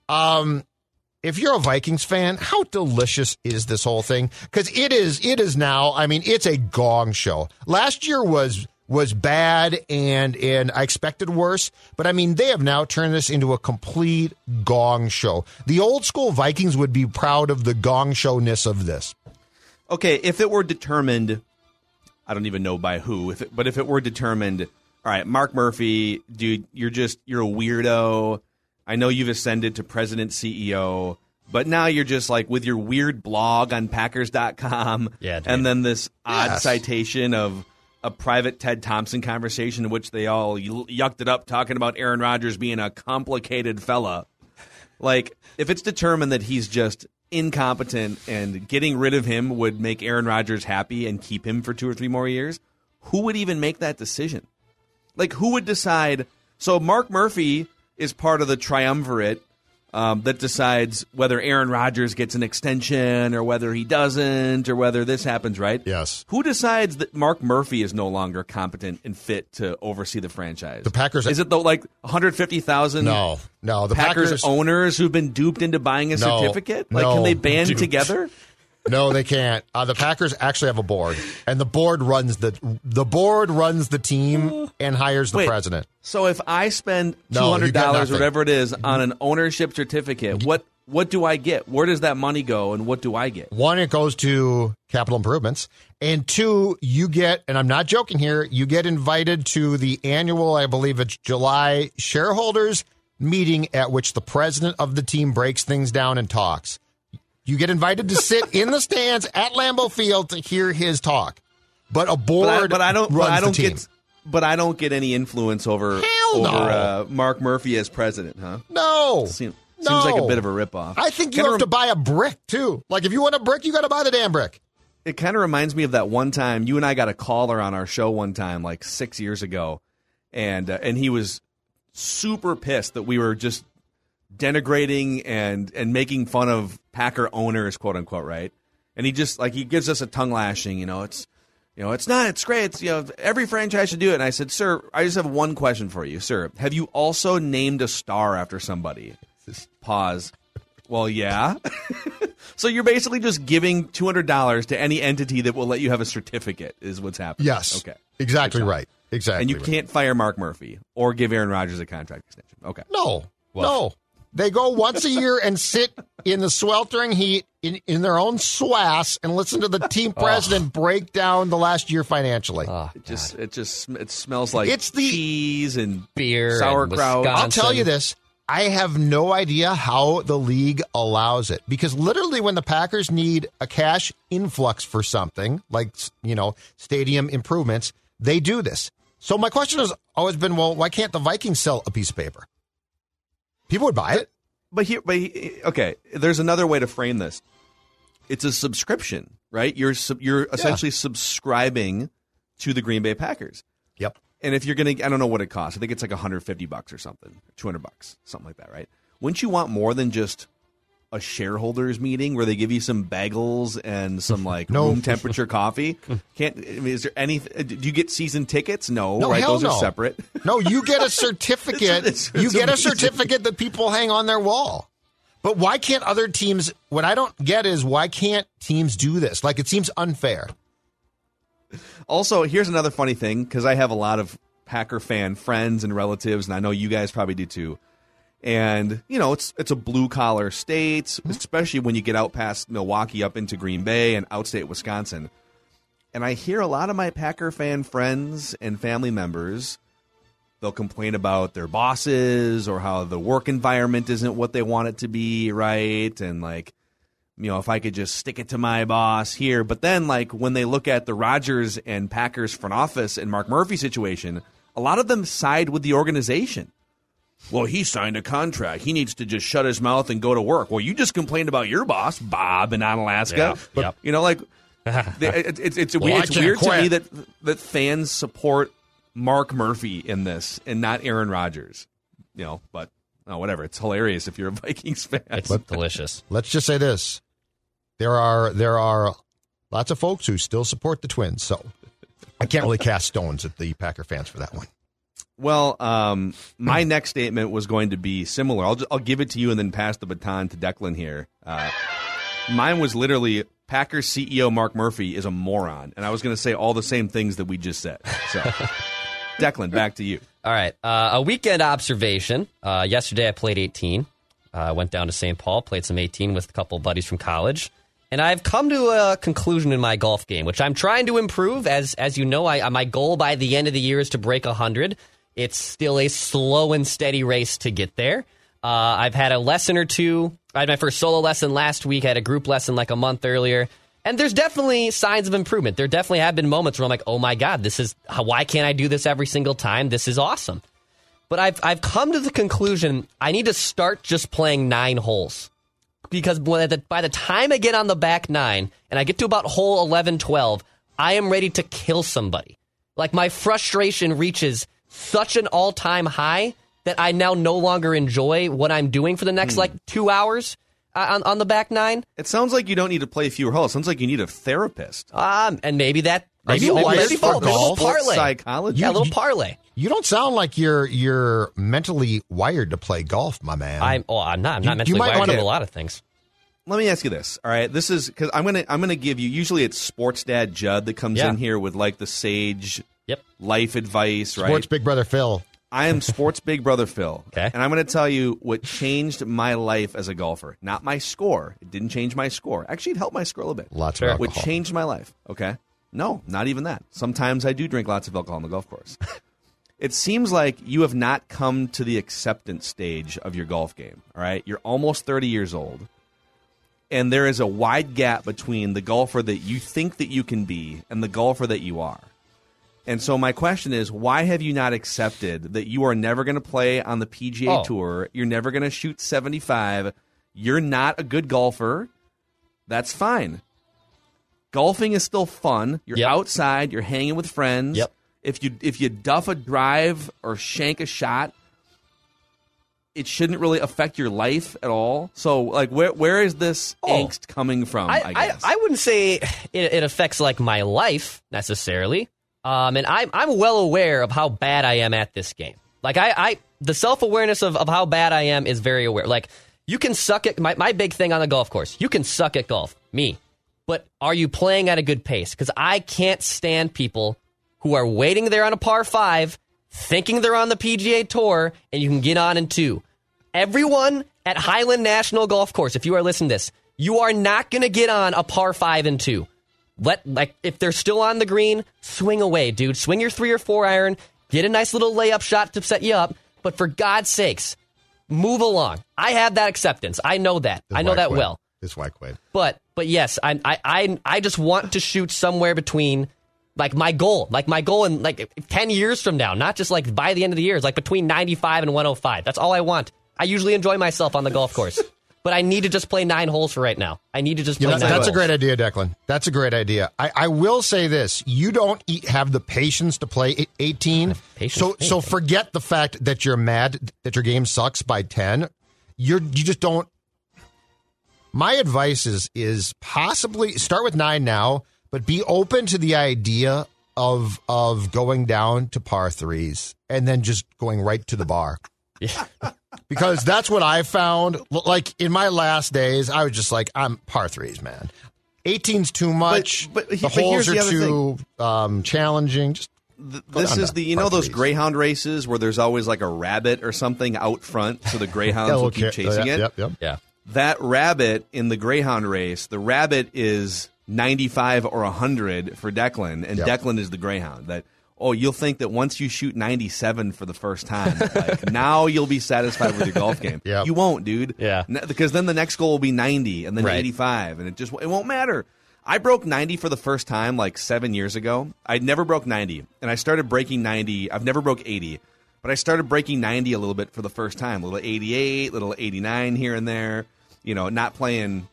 If you're a Vikings fan, how delicious is this whole thing? Because it is now, I mean, it's a gong show. Last year was bad, and I expected worse. But, I mean, they have now turned this into a complete gong show. The old school Vikings would be proud of the gong showness of this. Okay, if it were determined, I don't even know by who, but if it were determined, all right, Mark Murphy, dude, you're a weirdo. I know you've ascended to president CEO, but now you're just like with your weird blog on Packers.com, and then this odd citation of a private Ted Thompson conversation in which they all yucked it up talking about Aaron Rodgers being a complicated fella. Like, if it's determined that he's just incompetent and getting rid of him would make Aaron Rodgers happy and keep him for 2 or 3 more years, who would even make that decision? Like, who would decide? So Mark Murphy is part of the triumvirate that decides whether Aaron Rodgers gets an extension or whether he doesn't or whether this happens, right? Yes. Who decides that Mark Murphy is no longer competent and fit to oversee the franchise? The Packers. Is it the 150,000? No. The Packers owners who've been duped into buying a certificate? Can they band together? No, they can't. The Packers actually have a board, and the board runs the team and hires the president. So if I spend $200 or whatever it is on an ownership certificate, what do I get? Where does that money go, and what do I get? One, it goes to capital improvements, and two, you get, and I'm not joking here, you get invited to the annual, I believe it's July, shareholders meeting at which the president of the team breaks things down and talks. You get invited to sit in the stands at Lambeau Field to hear his talk, but a board runs the team. But I don't get any influence over Mark Murphy as president, huh? No. Seems like a bit of a ripoff. I think you have to buy a brick, too. Like, if you want a brick, you got to buy the damn brick. It kind of reminds me of that one time, you and I got a caller on our show one time, like 6 years ago, and he was super pissed that we were just denigrating and making fun of Packer owners, quote unquote, right? And he just he gives us a tongue lashing, it's great. It's, every franchise should do it. And I said, sir, I just have one question for you, sir. Have you also named a star after somebody? Pause. Well, yeah. So you're basically just giving $200 to any entity that will let you have a certificate is what's happening. Yes. Okay. Exactly right. Exactly. And you can't fire Mark Murphy or give Aaron Rodgers a contract extension. Okay. No. They go once a year and sit in the sweltering heat in their own swass and listen to the team president break down the last year financially. It smells like cheese and beer, sauerkraut. And I'll tell you this. I have no idea how the league allows it, because literally when the Packers need a cash influx for something like, stadium improvements, they do this. So my question has always been, well, why can't the Vikings sell a piece of paper? People would buy it. But okay, there's another way to frame this. It's a subscription, right? You're essentially subscribing to the Green Bay Packers. Yep. And if you're going to, I don't know what it costs. I think it's like $150 or something, $200, something like that, right? Wouldn't you want more than just a shareholders meeting where they give you some bagels and some room temperature coffee? Is there any? Do you get season tickets? No, right? Those are separate. No, you get a certificate. You get a certificate that people hang on their wall. But why can't other teams? What I don't get is why can't teams do this? Like, it seems unfair. Also, here's another funny thing, because I have a lot of Packer fan friends and relatives, and I know you guys probably do too. And, it's a blue-collar state, especially when you get out past Milwaukee up into Green Bay and outstate Wisconsin. And I hear a lot of my Packer fan friends and family members, they'll complain about their bosses or how the work environment isn't what they want it to be, right? And, if I could just stick it to my boss here. But then, when they look at the Rodgers and Packers front office and Mark Murphy situation, a lot of them side with the organization. Well, he signed a contract. He needs to just shut his mouth and go to work. Well, you just complained about your boss, Bob, in Alaska. Yeah. It's weird to me that fans support Mark Murphy in this and not Aaron Rodgers. But whatever. It's hilarious if you're a Vikings fan. It's delicious. Let's just say this: there are lots of folks who still support the Twins, so I can't really cast stones at the Packer fans for that one. Well, my next statement was going to be similar. I'll give it to you and then pass the baton to Declan here. Mine was literally Packers CEO Mark Murphy is a moron, and I was going to say all the same things that we just said. So, Declan, back to you. All right. A weekend observation. Yesterday I played 18. Went down to St. Paul, played some 18 with a couple of buddies from college. And I've come to a conclusion in my golf game, which I'm trying to improve. As you know, my goal by the end of the year is to break 100. It's still a slow and steady race to get there. I've had a lesson or two. I had my first solo lesson last week. I had a group lesson like a month earlier. And there's definitely signs of improvement. There definitely have been moments where I'm like, oh my God, why can't I do this every single time? This is awesome. But I've come to the conclusion I need to start just playing 9 holes. Because by the time I get on the back 9 and I get to about hole 11, 12, I am ready to kill somebody. Like, my frustration reaches such an all-time high that I now no longer enjoy what I'm doing for the next 2 hours on the back 9. It sounds like you don't need to play fewer holes. It sounds like you need a therapist. And maybe that. Maybe a little parlay. Psychology. Yeah, a little parlay. You don't sound like you're mentally wired to play golf, my man. I'm not mentally wired to do a lot of things. Let me ask you this. All right, this is because I'm gonna give you. Usually, it's Sports Dad Judd that comes in here with the sage life advice. Right, Sports Big Brother Phil. I am Sports Big Brother Phil. Okay, and I'm going to tell you what changed my life as a golfer. Not my score. It didn't change my score. Actually, it helped my score a little bit. Lots of alcohol. What changed my life? Okay, no, not even that. Sometimes I do drink lots of alcohol on the golf course. It seems like you have not come to the acceptance stage of your golf game. All right, you're almost 30 years old. And there is a wide gap between the golfer that you think that you can be and the golfer that you are. And so my question is, why have you not accepted that you are never going to play on the PGA Tour? You're never going to shoot 75. You're not a good golfer. That's fine. Golfing is still fun. You're outside. You're hanging with friends. Yep. If you duff a drive or shank a shot, it shouldn't really affect your life at all. So, where is this angst coming from, I guess? I wouldn't say it affects, my life, necessarily. And I'm well aware of how bad I am at this game. The self-awareness of how bad I am is very aware. You can suck at... My big thing on the golf course, you can suck at golf. Me. But are you playing at a good pace? Because I can't stand people who are waiting there on a par 5, thinking they're on the PGA Tour, and you can get on in 2. Everyone at Highland National Golf Course, if you are listening to this, you are not going to get on a par 5 and 2. If they're still on the green, swing away, dude. Swing your 3 or 4 iron, get a nice little layup shot to set you up, but for God's sakes, move along. I have that acceptance. I know that. I know that well. It's why quit. But yes, I just want to shoot somewhere between my goal in 10 years from now, not just by the end of the year, is between 95 and 105. That's all I want. I usually enjoy myself on the golf course, but I need to just play 9 holes for right now. I need to just play 9 holes. That's a great idea, Declan. That's a great idea. I will say this. You don't have the patience to play 18. So forget the fact that you're mad that your game sucks by 10. You just don't. My advice is possibly start with 9 now, but be open to the idea of going down to par 3s and then just going right to the bar. Yeah. Because that's what I found. In my last days, I was just I'm par 3s, man. 18's too much. But the holes are too challenging. Just this is those greyhound races where there's always a rabbit or something out front, so the greyhounds will keep chasing it. Yep. Yeah. That rabbit in the greyhound race, the rabbit is 95 or 100 for Declan, and Declan is the greyhound. You'll think that once you shoot 97 for the first time, now you'll be satisfied with your golf game. Yep. You won't, dude. Yeah. Because then the next goal will be 90 and then 85, and it won't matter. I broke 90 for the first time 7 years ago. I never broke 90, and I started breaking 90. I've never broke 80, but I started breaking 90 a little bit for the first time. A little 88, little 89 here and there. Not playing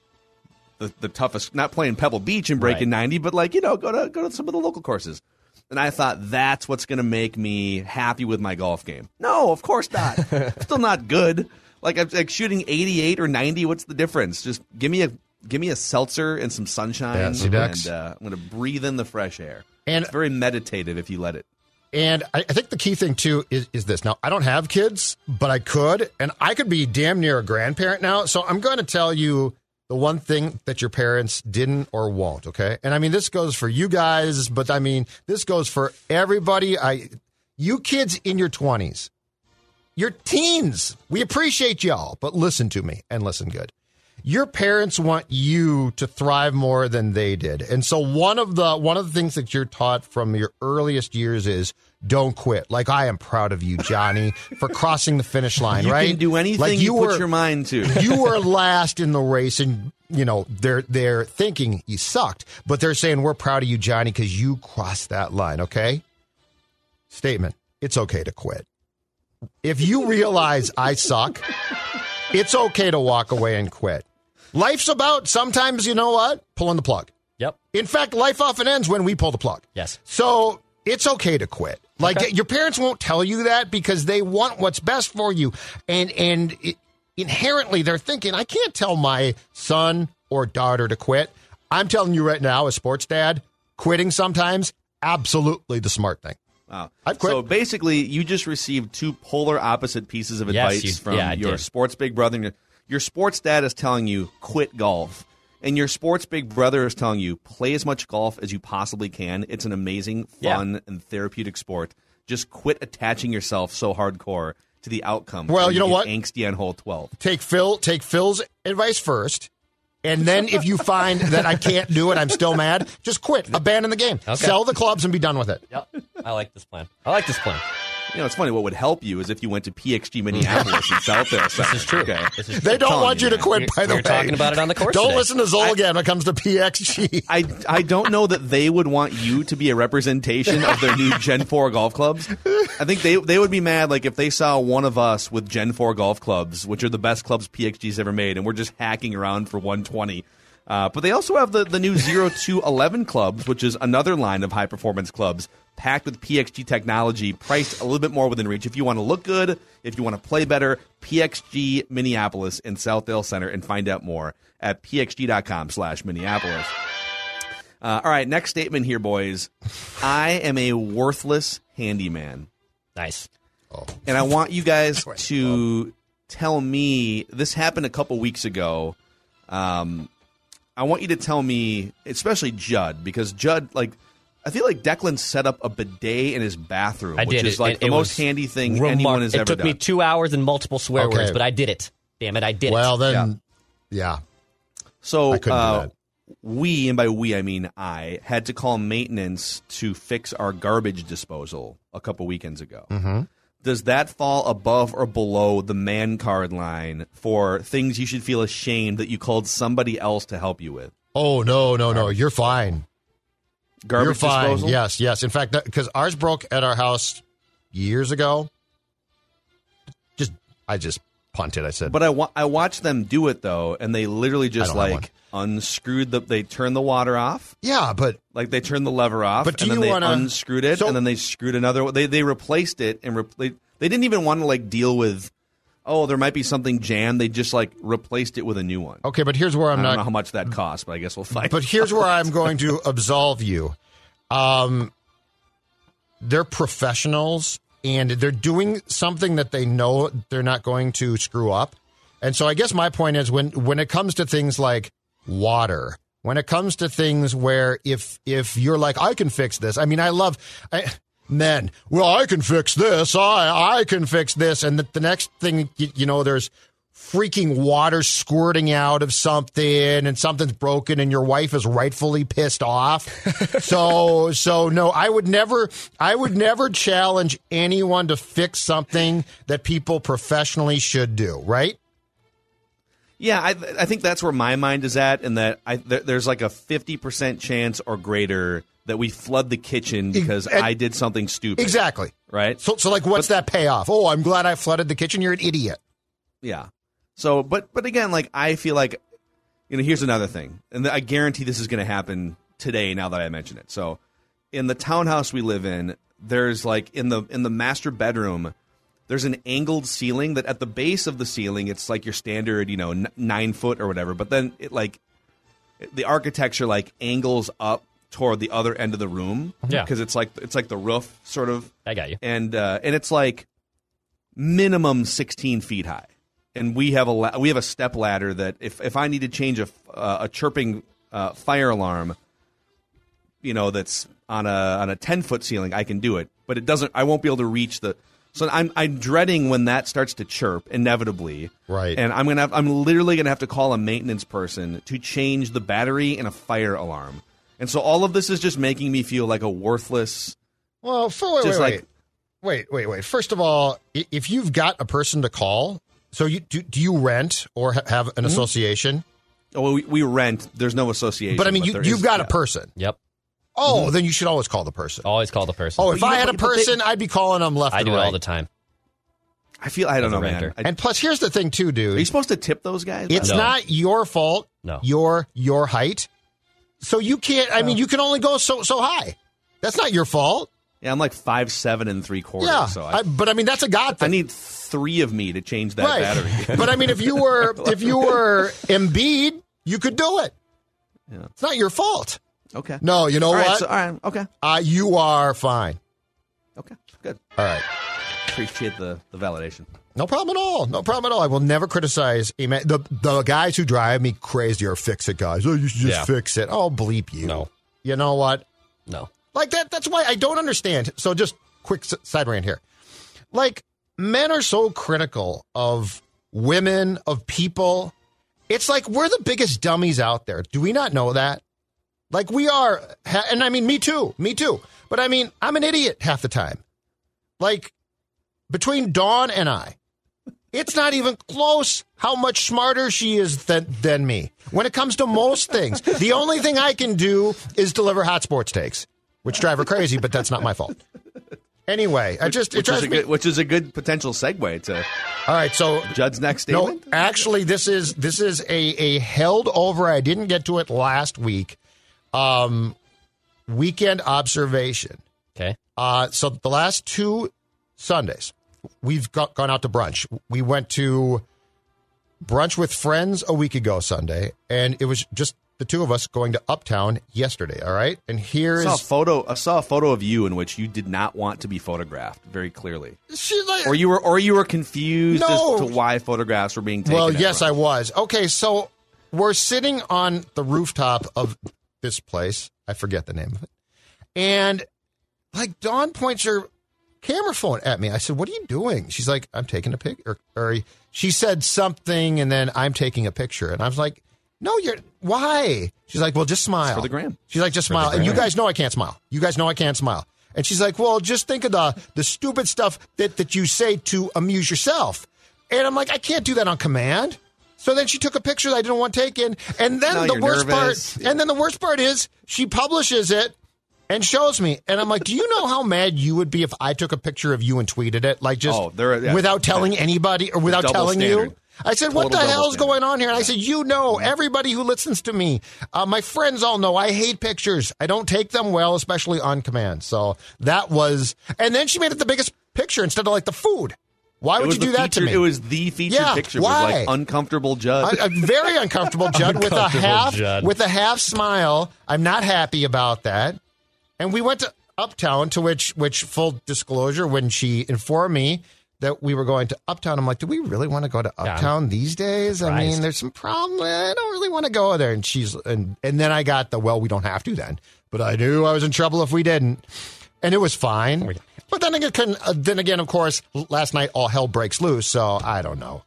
the toughest, not playing Pebble Beach and breaking 90, but go to some of the local courses. And I thought that's what's going to make me happy with my golf game. No, of course not. Still not good. I'm shooting 88 or 90. What's the difference? Just give me a seltzer and some sunshine, and I'm going to breathe in the fresh air. And it's very meditative if you let it. And I think the key thing, too, is this. Now, I don't have kids, but I could. And I could be damn near a grandparent now. So I'm going to tell you the one thing that your parents didn't or won't, okay? And, this goes for you guys, but, this goes for everybody. You kids in your 20s, your teens, we appreciate y'all, but listen to me and listen good. Your parents want you to thrive more than they did. And so one of the things that you're taught from your earliest years is don't quit. I am proud of you, Johnny, for crossing the finish line, right? You can do anything you put your mind to. You were last in the race, and, they're thinking you sucked. But they're saying, we're proud of you, Johnny, because you crossed that line, okay? Statement, it's okay to quit. If you realize I suck, it's okay to walk away and quit. Life's about sometimes, pulling the plug. Yep. In fact, life often ends when we pull the plug. Yes. So it's okay to quit. Your parents won't tell you that because they want what's best for you. And inherently they're thinking, I can't tell my son or daughter to quit. I'm telling you right now, as sports dad, quitting sometimes, absolutely the smart thing. Wow. I've quit. So basically, you just received 2 polar opposite pieces of advice from your sports big brother. Your sports dad is telling you, quit golf. And your sports big brother is telling you, play as much golf as you possibly can. It's an amazing, fun, and therapeutic sport. Just quit attaching yourself so hardcore to the outcome. Well, you know what? Angsty on hole 12. Take Phil's advice first. And then if you find that I can't do it, I'm still mad, just quit. Abandon the game. Okay. Sell the clubs and be done with it. Yep. I like this plan. It's funny. What would help you is if you went to PXG Minneapolis and Southdale Center. This is true. Okay. They don't want you to quit, by the way. We're talking about it on the course Don't today. listen to Zoll again when it comes to PXG. I don't know that they would want you to be a representation of their new Gen 4 golf clubs. I think they would be mad if they saw one of us with Gen 4 golf clubs, which are the best clubs PXG's ever made, and we're just hacking around for 120. But they also have the new 0211 clubs, which is another line of high-performance clubs packed with PXG technology, priced a little bit more within reach. If you want to look good, if you want to play better, PXG Minneapolis in Southdale Center, and find out more at pxg.com/Minneapolis. All right, next statement here, boys. I am a worthless handyman. Nice. And I want you guys to tell me, this happened a couple weeks ago. I want you to tell me, especially Judd, because Judd, I feel like Declan set up a bidet in his bathroom, I which did is it. like It the most was handy thing anyone has ever done. It took me 2 hours and multiple swear Okay. words, but I did it. Damn it, I did Well, it. then, yeah. So I couldn't do that. we, and by we I mean I, had to call maintenance to fix our garbage disposal a couple weekends ago. Mm-hmm. Does that fall above or below the man card line for things you should feel ashamed that you called somebody else to help you with? Oh, no. You're fine. Garbage You're fine. disposal? Yes. In fact, because ours broke at our house years ago. I just punted. I said, But I watched them do it, though, and they literally just, I don't have like, unscrewed they turned the water off. yeah, but Like, they turned the lever off, But do and then you they wanna- unscrewed it, So- and then they screwed another one. They replaced it, and they didn't even want to, like, deal with, oh, there might be something jammed. They just, like, replaced it with a new one. okay. But here's where I I'm don't know not. how much that costs, but I guess we'll find But here's where I'm going to absolve you. They're professionals, and they're doing something that they know they're not going to screw up. And so I guess my point is when it comes to things like water, when it comes to things where if you're like, I can fix this. I mean, men, well, I can fix this. I can fix this. And the next thing, there's freaking water squirting out of something and something's broken and your wife is rightfully pissed off. So no, I would never challenge anyone to fix something that people professionally should do, right? Yeah, I think that's where my mind is at, and that there's like a 50% chance or greater that we flood the kitchen because I did something stupid. Exactly. Right? So like, what's that payoff? Oh, I'm glad I flooded the kitchen. You're an idiot. Yeah. So, but again, like, I feel like, here's another thing, and I guarantee this is going to happen today now that I mention it. So, in the townhouse we live in, there's like in the master bedroom, there's an angled ceiling that at the base of the ceiling, it's like your standard, 9 foot or whatever. But then the architecture like angles up toward the other end of the room. Yeah. Because it's like the roof sort of. I got you. And it's like minimum 16 feet high. And we have a step ladder that if I need to change a chirping fire alarm, that's on a 10-foot ceiling, I can do it. But it doesn't. I won't be able to reach the. So I'm dreading when that starts to chirp inevitably. Right. And I'm literally gonna have to call a maintenance person to change the battery in a fire alarm. And so all of this is just making me feel like a worthless. Well, wait. First of all, if you've got a person to call, so do you rent or have an association? Oh, we rent. There's no association. But I mean, you've got a person. person. Yep. Oh, then you should always call the person. Always call the person. Oh, if I had a person, I'd be calling them left I and do right. it all the time. I don't know, a man. renter. And plus, here's the thing, too, Are you dude. supposed to tip those guys? It's No. not your fault. No. Your height. So you can't. I mean, you can only go so high. That's not your fault. Yeah, I'm like 5'7" 3/4". Yeah, So but I mean, that's a God I thing. need 3 of me to change that Right. battery. But I mean, if you were Embiid, you could do it. Yeah. It's not your fault. Okay. No, you know All what? right. All right. Okay. You are fine. Okay. Good. All right. Appreciate the validation. No problem at all. No problem at all. I will never criticize a man. The guys who drive me crazy are fix-it guys. Oh, you should just fix it. Oh, bleep you. No. You know what? No. Like that. That's why I don't understand. So just quick side rant here. Like, men are so critical of women, of people. It's like we're the biggest dummies out there. Do we not know that? Like we are. And I mean, me too. But I mean, I'm an idiot half the time. Like, between Dawn and I, it's not even close how much smarter she is than me. When it comes to most things, the only thing I can do is deliver hot sports takes, which drive her crazy, but that's not my fault. Anyway, Which is a good potential segue to all right, so Judd's next statement. No, actually, this is a held over. I didn't get to it last week. Weekend observation. Okay. So the last 2 Sundays, we've gone out to brunch. We went to brunch with friends a week ago Sunday, and it was just the two of us going to Uptown yesterday. All right, and I saw a photo of you in which you did not want to be photographed very clearly, or you were confused as to why photographs were being taken. Well, yes, I was. Okay, so we're sitting on the rooftop of this place. I forget the name of it. And like Dawn points her camera phone at me. I said, what are you doing? She's like, I'm taking a picture. Or she said something and then I'm taking a picture. And I was like, no, why? She's like, well, just smile. It's for the gram. She's like, just smile. And you guys know I can't smile. You guys know I can't smile. And she's like, well, just think of the stupid stuff that you say to amuse yourself. And I'm like, I can't do that on command. So then she took a picture that I didn't want taken. And then the worst part is she publishes it and shows me. And I'm like, do you know how mad you would be if I took a picture of you and tweeted it? Like just without telling anybody or without telling you? I said, what the hell's going on here? And I said, everybody who listens to me, my friends all know I hate pictures. I don't take them well, especially on command. So that was, and then she made it the biggest picture instead of like the food. Why would you do that to me? It was the featured picture. Why? It was like uncomfortable Judd. A very uncomfortable Judd with a half smile. I'm not happy about that. And we went to Uptown, to which full disclosure, when she informed me that we were going to Uptown, I'm like, do we really want to go to Uptown these days? I mean, there's some problem. I don't really want to go there. And and then I got we don't have to then. But I knew I was in trouble if we didn't. And it was fine. But then again, of course, last night all hell breaks loose. So I don't know.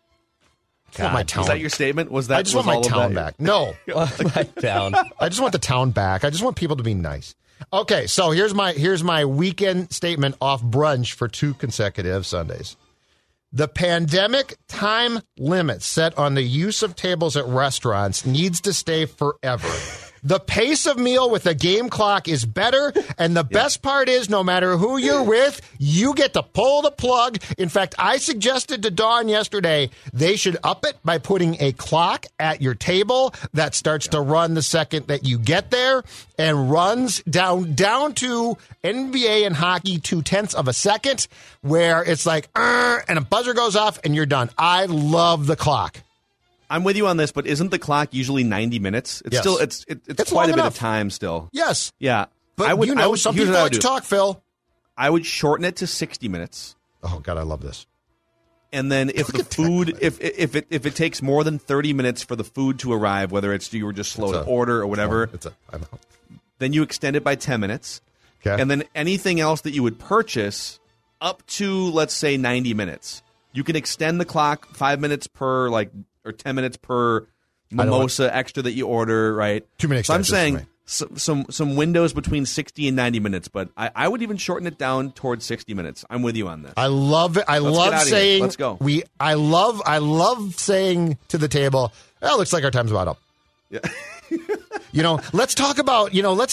God, is that your statement? I just want my town back. No. My town. I just want the town back. I just want people to be nice. Okay, so here's my weekend statement off brunch for 2 consecutive Sundays. The pandemic time limit set on the use of tables at restaurants needs to stay forever. The pace of meal with a game clock is better, and the best part is no matter who you're with, you get to pull the plug. In fact, I suggested to Dawn yesterday they should up it by putting a clock at your table that starts to run the second that you get there and runs down to NBA and hockey 0.2 of a second, where it's like, and a buzzer goes off and you're done. I love the clock. I'm with you on this, but isn't the clock usually 90 minutes? It's still it's quite a bit of time still. Yes. Yeah. But some people like to talk, Phil. I would shorten it to 60 minutes. Oh God, I love this. And then if the food if it takes more than 30 minutes for the food to arrive, whether it's you were just slow to order or whatever, then you extend it by 10 minutes. Okay. And then anything else that you would purchase up to, let's say, 90 minutes. You can extend the clock 5 minutes per or 10 minutes per mimosa extra that you order, right? Too many extensions. So I'm saying some windows between 60 and 90 minutes, but I would even shorten it down towards 60 minutes. I'm with you on this. I love it. I love saying, let's go. I love saying to the table, it looks like our time's about up. Yeah. Let's talk about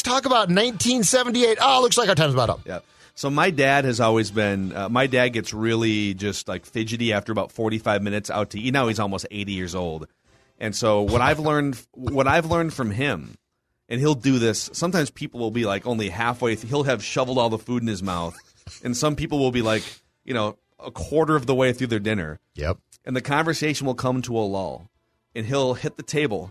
1978. Oh, looks like our time's about up. Yeah. So my dad has always been. My dad gets really just like fidgety after about 45 minutes out to eat. Now he's almost 80 years old, and so what I've learned from him, and he'll do this. Sometimes people will be like only halfway. He'll have shoveled all the food in his mouth, and some people will be like a quarter of the way through their dinner. Yep. And the conversation will come to a lull, and he'll hit the table.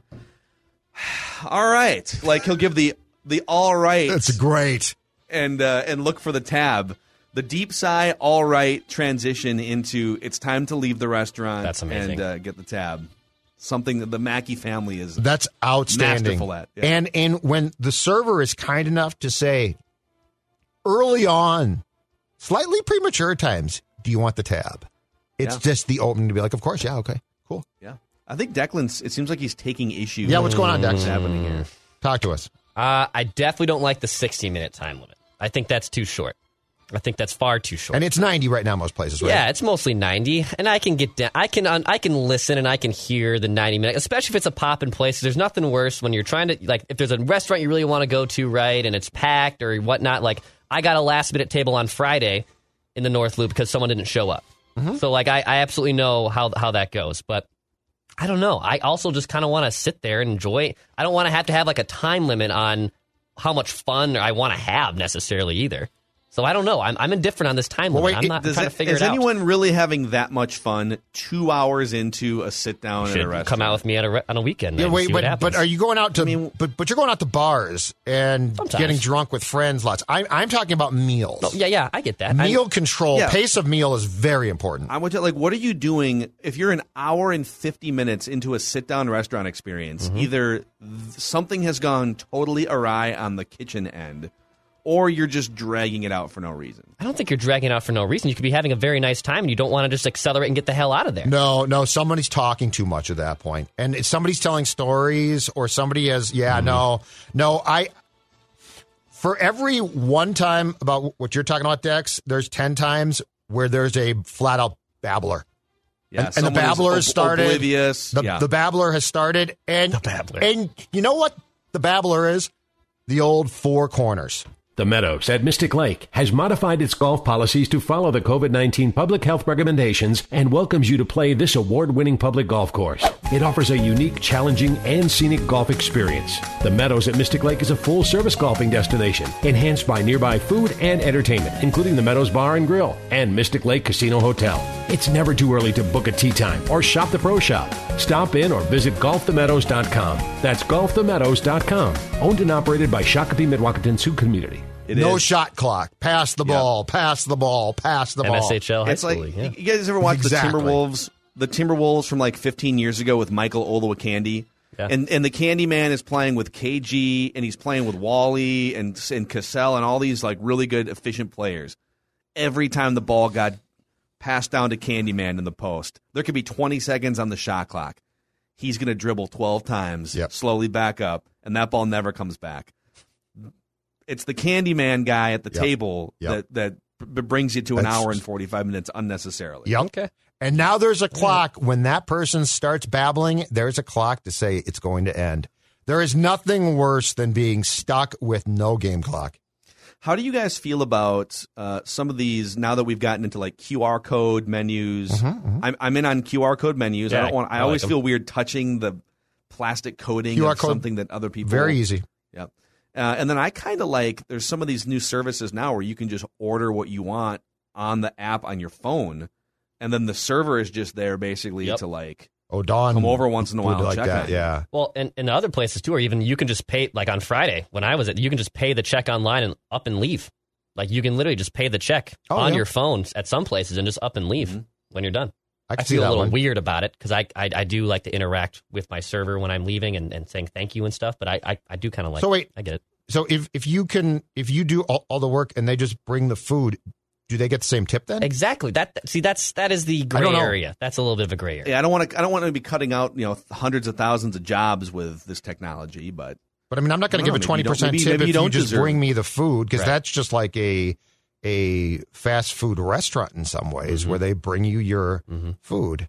All right, like he'll give the all right. That's great. And look for the tab. The deep sigh, all right, transition into it's time to leave the restaurant. That's amazing. And get the tab. Something that the Mackey family is that's outstanding. Masterful at. Yeah. And when the server is kind enough to say early on, slightly premature at times, do you want the tab? It's just the opening to be like, of course, yeah, okay, cool. Yeah. I think Declan's, it seems like he's taking issue. Yeah, what's going on, Declan? What's happening here? Talk to us. I definitely don't like the 60-minute time limit. I think that's too short. I think that's far too short. And it's 90 right now, most places, right? Yeah, it's mostly 90, and I can get down. I can listen and I can hear the 90 minutes, especially if it's a poppin' place. There's nothing worse when you're trying to if there's a restaurant you really want to go to, right, and it's packed or whatnot. Like I got a last minute table on Friday in the North Loop because someone didn't show up. Mm-hmm. So I absolutely know how that goes, but I don't know. I also just kind of want to sit there and enjoy. I don't want to have like a time limit on how much fun I want to have necessarily either. So I don't know. I'm indifferent on this time limit. I'm not trying to figure it out. Is anyone really having that much fun 2 hours into a sit down at a restaurant? Come out with me on a weekend. Yeah, wait, see what happens. but are you going out to? But you're going out to bars and Sometimes. getting drunk with friends. Lots. I'm talking about meals. Oh, yeah, I get that. Meal control, Yeah. pace of meal is very important. I would tell, like, what are you doing if you're an hour and 50 minutes into a sit down restaurant experience? Either something has gone totally awry on the kitchen end, or you're just dragging it out for no reason. I don't think you're dragging it out for no reason. You could be having a very nice time, and you don't want to just accelerate and get the hell out of there. No, somebody's talking too much at that point. And if somebody's telling stories or somebody has, for every one time about what you're talking about, Dex, there's 10 times where there's a flat out babbler. Yeah, And the babbler has started. Oblivious. The babbler has started. And, The babbler. And you know what the babbler is? The old four corners. The Meadows at Mystic Lake has modified its golf policies to follow the COVID-19 public health recommendations and welcomes you to play this award-winning public golf course. It offers a unique, challenging, and scenic golf experience. The Meadows at Mystic Lake is a full-service golfing destination, enhanced by nearby food and entertainment, including the Meadows Bar and Grill and Mystic Lake Casino Hotel. It's never too early to book a tee time or shop the pro shop. Stop in or visit golfthemeadows.com. That's golfthemeadows.com. Owned and operated by Shakopee Midwakanton Sioux Community. No shot clock. Pass the ball. Pass the ball. Pass the ball. MSHL high It's school. like, Yeah. you guys ever watch Exactly. the Timberwolves? The Timberwolves from like 15 years ago with Michael Olowokandi. Yeah. And the Candy Man is playing with KG, and he's playing with Wally and Cassell and all these like really good, efficient players. Every time the ball got passed down to Candyman in the post, there could be 20 seconds on the shot clock. He's going to dribble 12 times, slowly back up, and that ball never comes back. It's the Candyman guy at the table that brings you to an hour and 45 minutes unnecessarily. Yep. Okay. And now there's a clock. When that person starts babbling, there's a clock to say it's going to end. There is nothing worse than being stuck with no game clock. How do you guys feel about some of these now that we've gotten into like QR code menus? I'm in on QR code menus. Yeah, I always feel weird touching the plastic coating QR of code, something that other people. Very easy. Yeah. And then I kind of like there's some of these new services now where you can just order what you want on the app on your phone, and then the server is just there basically to like Dawn come over once in a while and like check that. on you. Yeah. Well, and other places too, or even you can just pay, like on Friday when I was you can just pay the check online and up and leave. Like you can literally just pay the check on your phone at some places and just up and leave when you're done. I feel a little weird about it because I do like to interact with my server when I'm leaving and saying thank you and stuff, but I do kind of like. So wait, I get it. So if you do all the work and they just bring the food, do they get the same tip then? Exactly. That is the gray area. That's a little bit of a gray area. Yeah, I don't want to be cutting out hundreds of thousands of jobs with this technology, but I mean, I'm not going to give a 20% tip if you just bring me the food because that's just like a fast food restaurant in some ways where they bring you your food.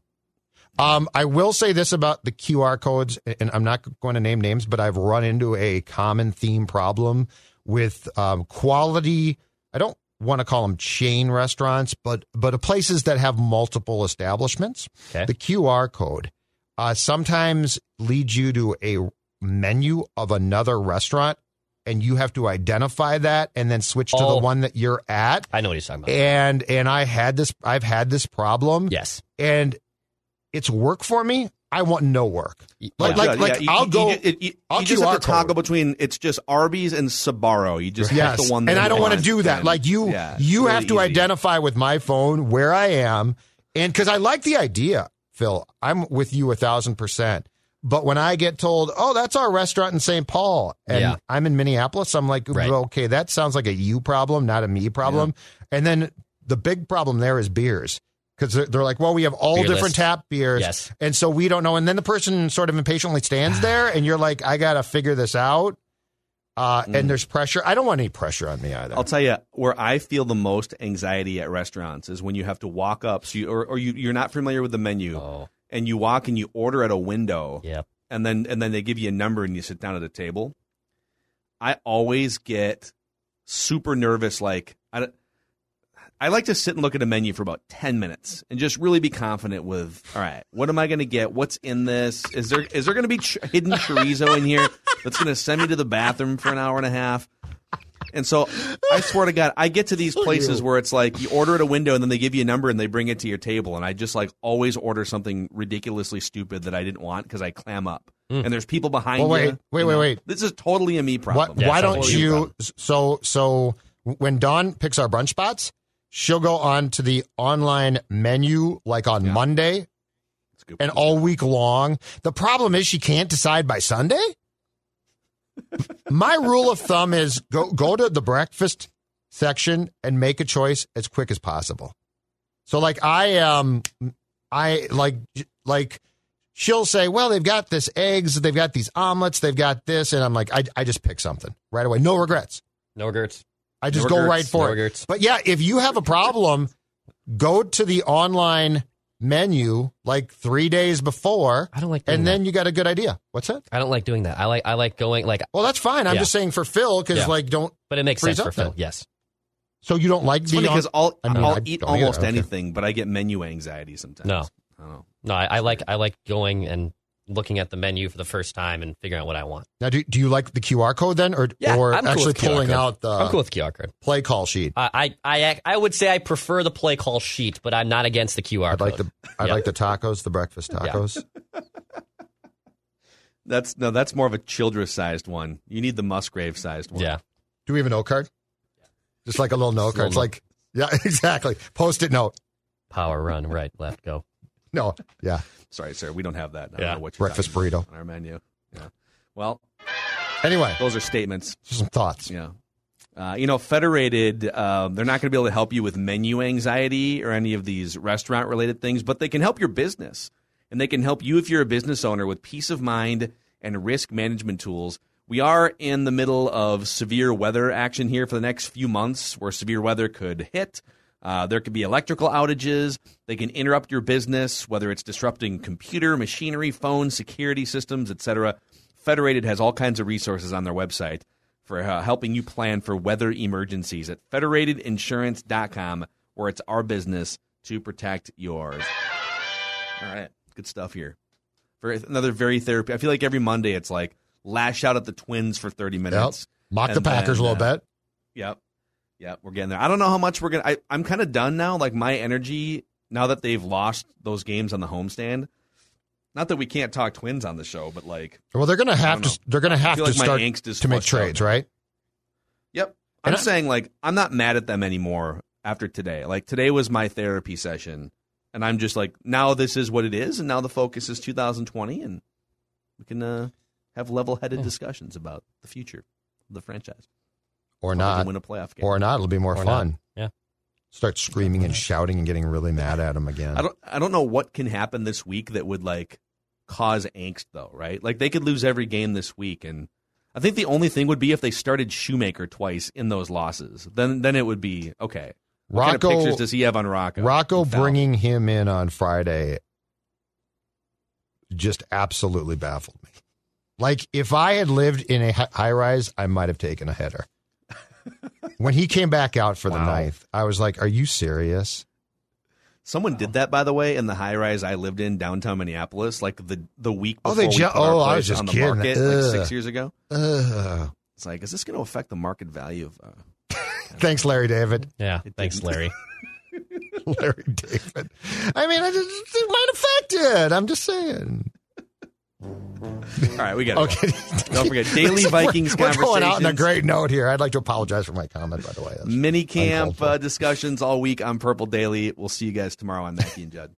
I will say this about the QR codes, and I'm not going to name names, but I've run into a common theme problem with quality. I don't want to call them chain restaurants, but places that have multiple establishments. Okay. The QR code sometimes leads you to a menu of another restaurant, and you have to identify that and then switch to the one that you're at. I know what he's talking about. And I've had this problem. Yes. And it's work for me. I want no work. I'll go. You just have to toggle between it's just Arby's and Sbarro. You just have the one. That and I don't want to want, do that. and, Like you have really to easy. identify with my phone where I am, and because I like the idea, Phil, I'm with you 1,000%. But when I get told, "Oh, that's our restaurant in St. Paul," and I'm in Minneapolis, I'm like, "Okay, that sounds like a you problem, not a me problem." Yeah. And then the big problem there is beers. Because they're like, well, we have all Beer different list. tap beers. And so we don't know. And then the person sort of impatiently stands there and you're like, I got to figure this out. And there's pressure. I don't want any pressure on me either. I'll tell you where I feel the most anxiety at restaurants is when you have to walk up. So you're not familiar with the menu and you walk and you order at a window. Yep. And then they give you a number and you sit down at a table. I always get super nervous. Like, I like to sit and look at a menu for about 10 minutes and just really be confident with, all right, what am I going to get? What's in this? Is there going to be hidden chorizo in here that's going to send me to the bathroom for an hour and a half? And so I swear to God, I get to these places where it's like you order at a window and then they give you a number and they bring it to your table. And I just like always order something ridiculously stupid that I didn't want because I clam up. And there's people behind you. Wait. This is totally a me problem. Why don't you? So when Dawn picks our brunch spots, she'll go on to the online menu like on Monday and all week long. The problem is she can't decide by Sunday. My rule of thumb is go to the breakfast section and make a choice as quick as possible. So like I she'll say, well, they've got this eggs, they've got these omelets, they've got this, and I'm like, I just pick something right away. No regrets. No regrets. I just go right for it. But yeah, if you have a problem, go to the online menu like 3 days before. I don't like doing and then that. you got a good idea. What's that? I don't like doing that. I like going like. Well, that's fine. I'm just saying for Phil because don't. But it makes freeze sense for up Phil. then. Yes. So you don't like It's funny because I'll I eat don't almost either. Okay. anything, but I get menu anxiety sometimes. No. I don't know. No, I like going and looking at the menu for the first time and figuring out what I want. Now, do you like the QR code then, or I'm cool actually with QR pulling code. out the I'm cool with QR code. play call sheet? I would say I prefer the play call sheet, but I'm not against the QR code. I'd like the tacos, the breakfast tacos. That's more of a Childress-sized one. You need the Musgrave-sized one. Yeah. Do we have a note card? Just like a little note card. It's like, yeah, exactly. Post-it note. Power run, right, left, go. No, yeah. Sorry, sir. We don't have that. I Yeah. don't know what you're Breakfast talking about burrito. on our menu. Yeah. Well, Anyway, those are statements. some thoughts. Yeah. Federated, they're not going to be able to help you with menu anxiety or any of these restaurant-related things, but they can help your business. And they can help you if you're a business owner with peace of mind and risk management tools. We are in the middle of severe weather action here for the next few months where severe weather could hit. There could be electrical outages. They can interrupt your business, whether it's disrupting computer, machinery, phone, security systems, etc. Federated has all kinds of resources on their website for helping you plan for weather emergencies at federatedinsurance.com, where it's our business to protect yours. All right. Good stuff here. For another very therapy. I feel like every Monday it's like lash out at the Twins for 30 minutes. Yep. Mock the Packers a little bit. Yep. Yeah, we're getting there. I don't know how much we're going to – I'm kind of done now. Like my energy, now that they've lost those games on the homestand, not that we can't talk Twins on the show, but like – Well, they're going to have to. They're going to have to start to make trades, right? Yep. I'm saying like I'm not mad at them anymore after today. Like today was my therapy session, and I'm just like now this is what it is, and now the focus is 2020, and we can have level-headed discussions about the future of the franchise. Or not. Win a playoff game. Or not. It'll be more fun. Yeah. Start screaming and shouting and getting really mad at them again. I don't know what can happen this week that would like cause angst though, right? Like they could lose every game this week, and I think the only thing would be if they started Shoemaker twice in those losses. Then it would be okay. What kind of pictures does he have on Rocco? Rocco bringing him in on Friday just absolutely baffled me. Like if I had lived in a high rise, I might have taken a header. When he came back out for the ninth, I was like, are you serious? Someone did that, by the way, in the high rise I lived in downtown Minneapolis, like the week before I place was just on the kidding. market, like 6 years ago. It's like, is this going to affect the market value of? Thanks, Larry David. Yeah, thanks, Larry. Larry David. I mean, it might affect it. I'm just saying. All right, we got it. Okay. Don't forget, daily Vikings conversations. We're going out on a great note here. I'd like to apologize for my comment, by the way. Mini camp discussions all week on Purple Daily. We'll see you guys tomorrow on Mackie and Judd.